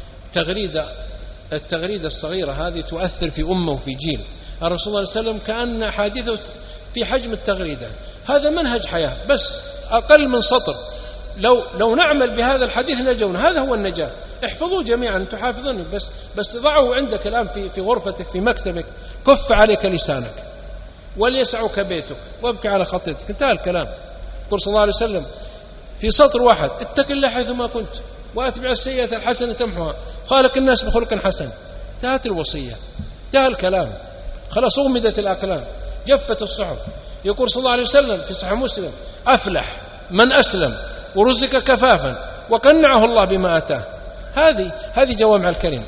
التغريدة الصغيرة هذه تؤثر في أمة وفي جيل. الرسول صلى الله عليه وسلم كأن حادثه في حجم التغريدة. هذا منهج حياة، بس أقل من سطر. لو نعمل بهذا الحديث نجونا. هذا هو النجاة. احفظوه جميعا، تحافظون، بس ضعه عندك الآن في غرفتك في مكتبك. كف عليك لسانك وليسعك بيتك وابكي على خطيئتك. انتهى الكلام. يقول صلى الله عليه وسلم في سطر واحد: اتق الله حيثما كنت واتبع السيئة الحسنة تمحوها، خالق الناس بخلق حسن. انتهت الوصية، انتهى الكلام، خلاص أغمدت الأقلام، جفت الصحف. يقول صلى الله عليه وسلم في صحيح مسلم: أفلح من أسلم ورزق كفافا وقنعه الله بما آتاه. هذه جوامع الكلم.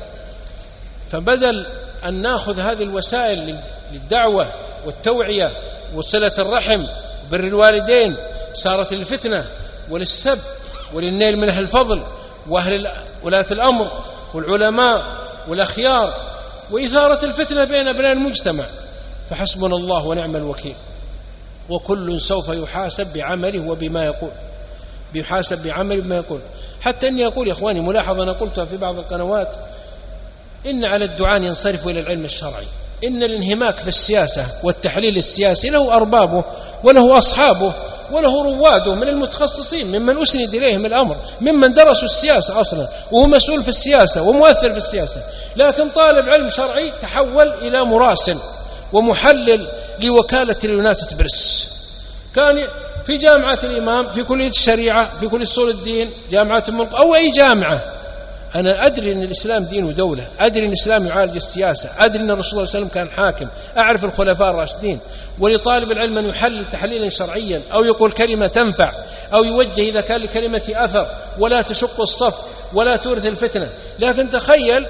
فبدل أن نأخذ هذه الوسائل للدعوة والتوعية وصلة الرحم بر الوالدين، صارت الفتنة وللسب وللنيل من أهل الفضل وأهل ولاة الأمر والعلماء والأخيار، وإثارة الفتنة بين أبناء المجتمع. فحسبنا الله ونعم الوكيل. وكل سوف يحاسب بعمله وبما يقول، بيحاسب بعمله بما يقول. حتى أني أقول يا إخواني ملاحظة أنا قلتها في بعض القنوات: إن على الدعاء ينصرفوا إلى العلم الشرعي. إن الانهماك في السياسة والتحليل السياسي له أربابه وله أصحابه وله رواده من المتخصصين، ممن أسند إليهم الأمر، ممن درسوا السياسة أصلا وهو مسؤول في السياسة ومؤثر في السياسة. لكن طالب علم شرعي تحول إلى مراسل ومحلل لوكالة اليونايتد بريس. كان في جامعة الإمام، في كلية الشريعة، في كلية أصول الدين، جامعة الملك أو أي جامعة. أنا أدري أن الإسلام دين ودولة، أدري أن الإسلام يعالج السياسة، أدري أن الرسول صلى الله عليه وسلم كان حاكم، أعرف الخلفاء الراشدين. ولطالب العلم أن يحلل تحليلا شرعيا أو يقول كلمة تنفع أو يوجه إذا كان لكلمة أثر ولا تشق الصف ولا تورث الفتنة. لكن تخيل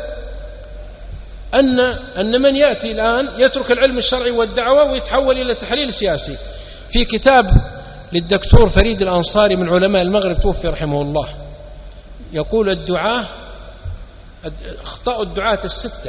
أن من يأتي الآن يترك العلم الشرعي والدعوة ويتحول إلى تحليل سياسي. في كتاب للدكتور فريد الأنصاري من علماء المغرب توفي رحمه الله، يقول أخطاء الدعاة الستة،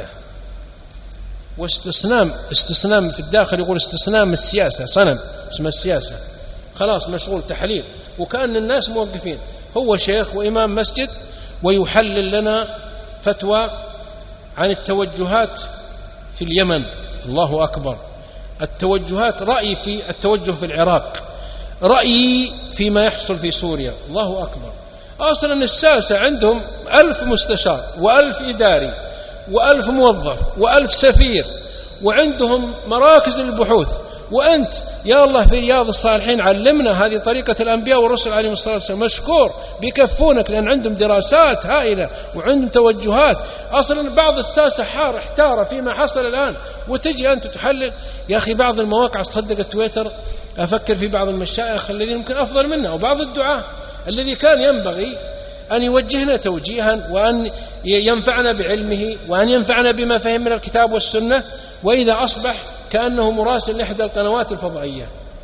واستسنام في الداخل، يقول استسنام السياسة، صنم اسمه السياسة، خلاص مشغول تحليل، وكأن الناس موقفين. هو شيخ وإمام مسجد ويحلل لنا فتوى عن التوجهات في اليمن. الله أكبر. التوجهات، رأي في التوجه في العراق، رأيي فيما يحصل في سوريا. الله أكبر. أصلا الساسة عندهم 1000 مستشار و1000 إداري و1000 موظف و1000 سفير، وعندهم مراكز البحوث. وأنت يا الله في رياض الصالحين علمنا هذه طريقة الأنبياء والرسل عليهم الصلاة والسلام، مشكور بيكفونك، لأن عندهم دراسات هائلة وعندهم توجهات. أصلا بعض الساسة احتار فيما حصل الآن، وتجي أنت تحلل. يا أخي بعض المواقع تصدق التويتر، أفكر في بعض المشايخ الذين يمكن أفضل منا وبعض الدعاة الذي كان ينبغي أن يوجهنا توجيها وأن ينفعنا بعلمه وأن ينفعنا بما فهم من الكتاب والسنة، وإذا أصبح كأنه مراسل لإحدى القنوات الفضائية.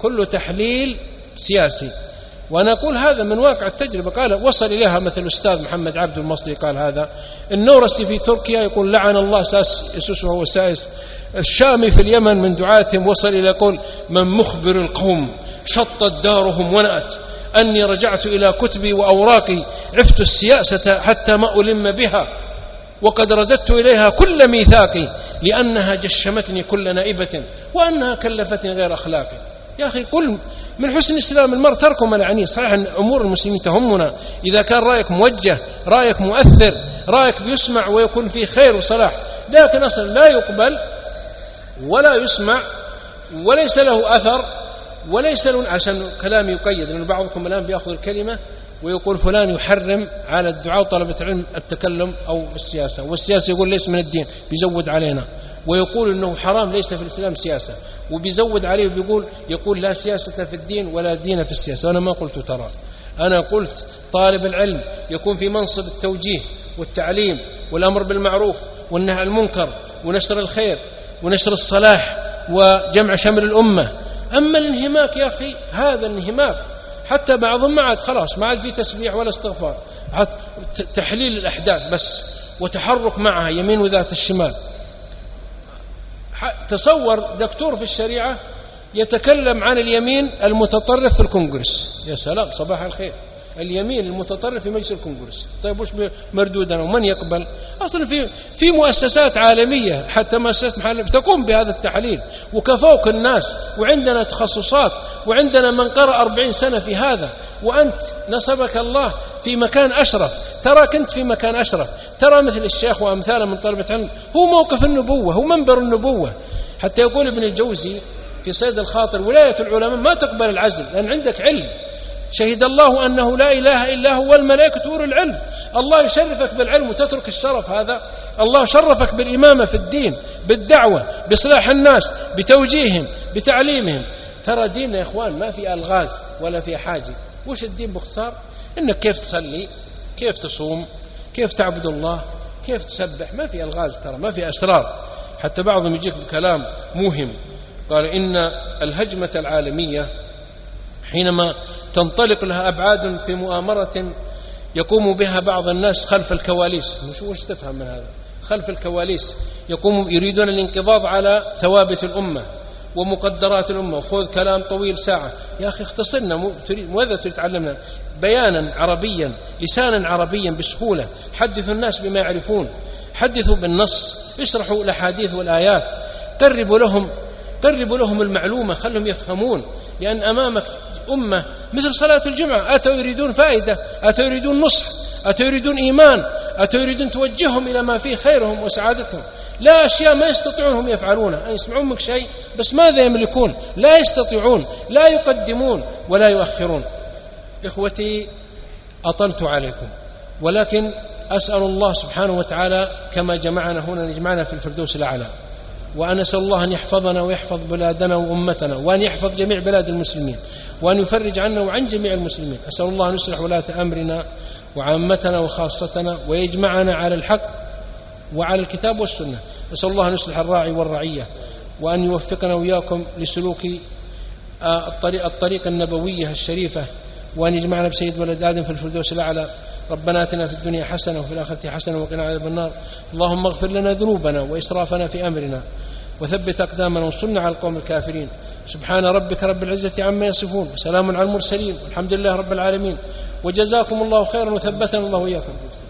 كل تحليل سياسي. وأنا أقول هذا من واقع التجربة. قال وصل إليها مثل الأستاذ محمد عبد المصري قال هذا. النورسي في تركيا يقول لعن الله ساس وهو سائس. الشامي في اليمن من دعاتهم وصل إلى يقول من مخبر القوم شطت دارهم ونأت أني رجعت إلى كتبي وأوراقي عفت السياسة حتى ما ألم بها وقد رددت إليها كل ميثاقي لأنها جشمتني كل نائبة وأنها كلفتني غير أخلاقي. يا أخي قل من حسن إسلام المرء تركه ما العنيه. صحيح أن أمور المسلمين تهمنا إذا كان رأيك موجه، رأيك مؤثر، رأيك بيسمع ويكون فيه خير وصلاح، لكن أصلا لا يقبل ولا يسمع وليس له أثر وليس له، عشان كلام يقيد. لأن بعضكم الآن بيأخذ الكلمة ويقول فلان يحرم على الدعاء وطلبة العلم التكلم أو السياسة، والسياسة يقول ليس من الدين بيزود علينا، ويقول إنه حرام ليس في الإسلام سياسة، وبيزود عليه وبيقول يقول لا سياسة في الدين ولا دين في السياسة. أنا ما قلت ترى، أنا قلت طالب العلم يكون في منصب التوجيه والتعليم والأمر بالمعروف والنهي عن المنكر ونشر الخير ونشر الصلاح وجمع شمل الأمة. أما الانهماك يا أخي هذا الانهماك حتى بعضهم ما عاد خلاص ما عاد في تسبيح ولا استغفار، تحليل الأحداث بس وتحرك معها يمين وذات الشمال. تصور دكتور في الشريعة يتكلم عن اليمين المتطرف في الكونغرس. يا سلام صباح الخير، اليمين المتطرف في مجلس الكونغرس. طيب وش مردودنا ومن يقبل؟ أصلا في مؤسسات عالمية حتى مؤسسات محلية تقوم بهذا التحليل وكفوك الناس، وعندنا تخصصات وعندنا من قرأ 40 سنة في هذا، وأنت نصبك الله في مكان أشرف. ترى كنت في مكان أشرف، ترى مثل الشيخ وأمثاله من طلبة علم، هو موقف النبوة، هو منبر النبوة. حتى يقول ابن الجوزي في صيد الخاطر ولاية العلماء ما تقبل العزل لأن عندك علم. شهد الله أنه لا إله إلا هو والملائكة أولو العلم. الله يشرفك بالعلم وتترك الشرف هذا. الله شرفك بالإمامة في الدين، بالدعوة، بإصلاح الناس، بتوجيههم، بتعليمهم. ترى ديننا يا إخوان ما في ألغاز ولا في حاجة. وش الدين باختصار؟ إنك كيف تصلي، كيف تصوم، كيف تعبد الله، كيف تسبح. ما في ألغاز، ترى ما في أسرار. حتى بعضهم يجيك بكلام موهم، قال إن الهجمة العالمية حينما تنطلق لها أبعاد في مؤامرة يقوم بها بعض الناس خلف الكواليس. وش تفهم من هذا؟ خلف الكواليس يريدون الانقضاض على ثوابت الأمة ومقدرات الأمة. وخذ كلام طويل ساعة. يا أخي اختصرنا، ماذا تريد تعلمنا؟ بيانا عربيا، لسانا عربيا بسهولة. حدثوا الناس بما يعرفون، حدثوا بالنص، اشرحوا الأحاديث والآيات، قربوا لهم المعلومة، خلهم يفهمون. لأن أمامك أمة مثل صلاة الجمعة، أتوا يريدون فائدة، أتوا يريدون نصح، أتوا يريدون إيمان، أتوا يريدون توجههم إلى ما فيه خيرهم وسعادتهم. لا أشياء ما يستطيعون هم يفعلونها. يسمعون منك شيء بس ماذا يملكون؟ لا يستطيعون، لا يقدمون ولا يؤخرون. إخوتي أطلت عليكم، ولكن أسأل الله سبحانه وتعالى كما جمعنا هنا نجمعنا في الفردوس الأعلى. وأنا أسأل الله أن يحفظنا ويحفظ بلادنا وأمتنا، وأن يحفظ جميع بلاد المسلمين، وأن يفرج عنا وعن جميع المسلمين. أسأل الله أن يصلح ولاة أمرنا وعامتنا وخاصتنا، ويجمعنا على الحق وعلى الكتاب والسنة. أسأل الله أن يصلح الراعي والرعية، وأن يوفقنا وإياكم لسلوك الطريق النبوية الشريفة، وأن يجمعنا بسيد ولد آدم في الفردوس الأعلى. ربنا آتنا في الدنيا حسنة وفي الآخرة حسنة وقنا عذاب النار. اللهم اغفر لنا ذنوبنا وإسرافنا في أمرنا، وثبت أقدامنا وانصرنا على القوم الكافرين. سبحان ربك رب العزة عما يصفون، وسلام على المرسلين، والحمد لله رب العالمين. وجزاكم الله خيرا وثبتنا الله وإياكم.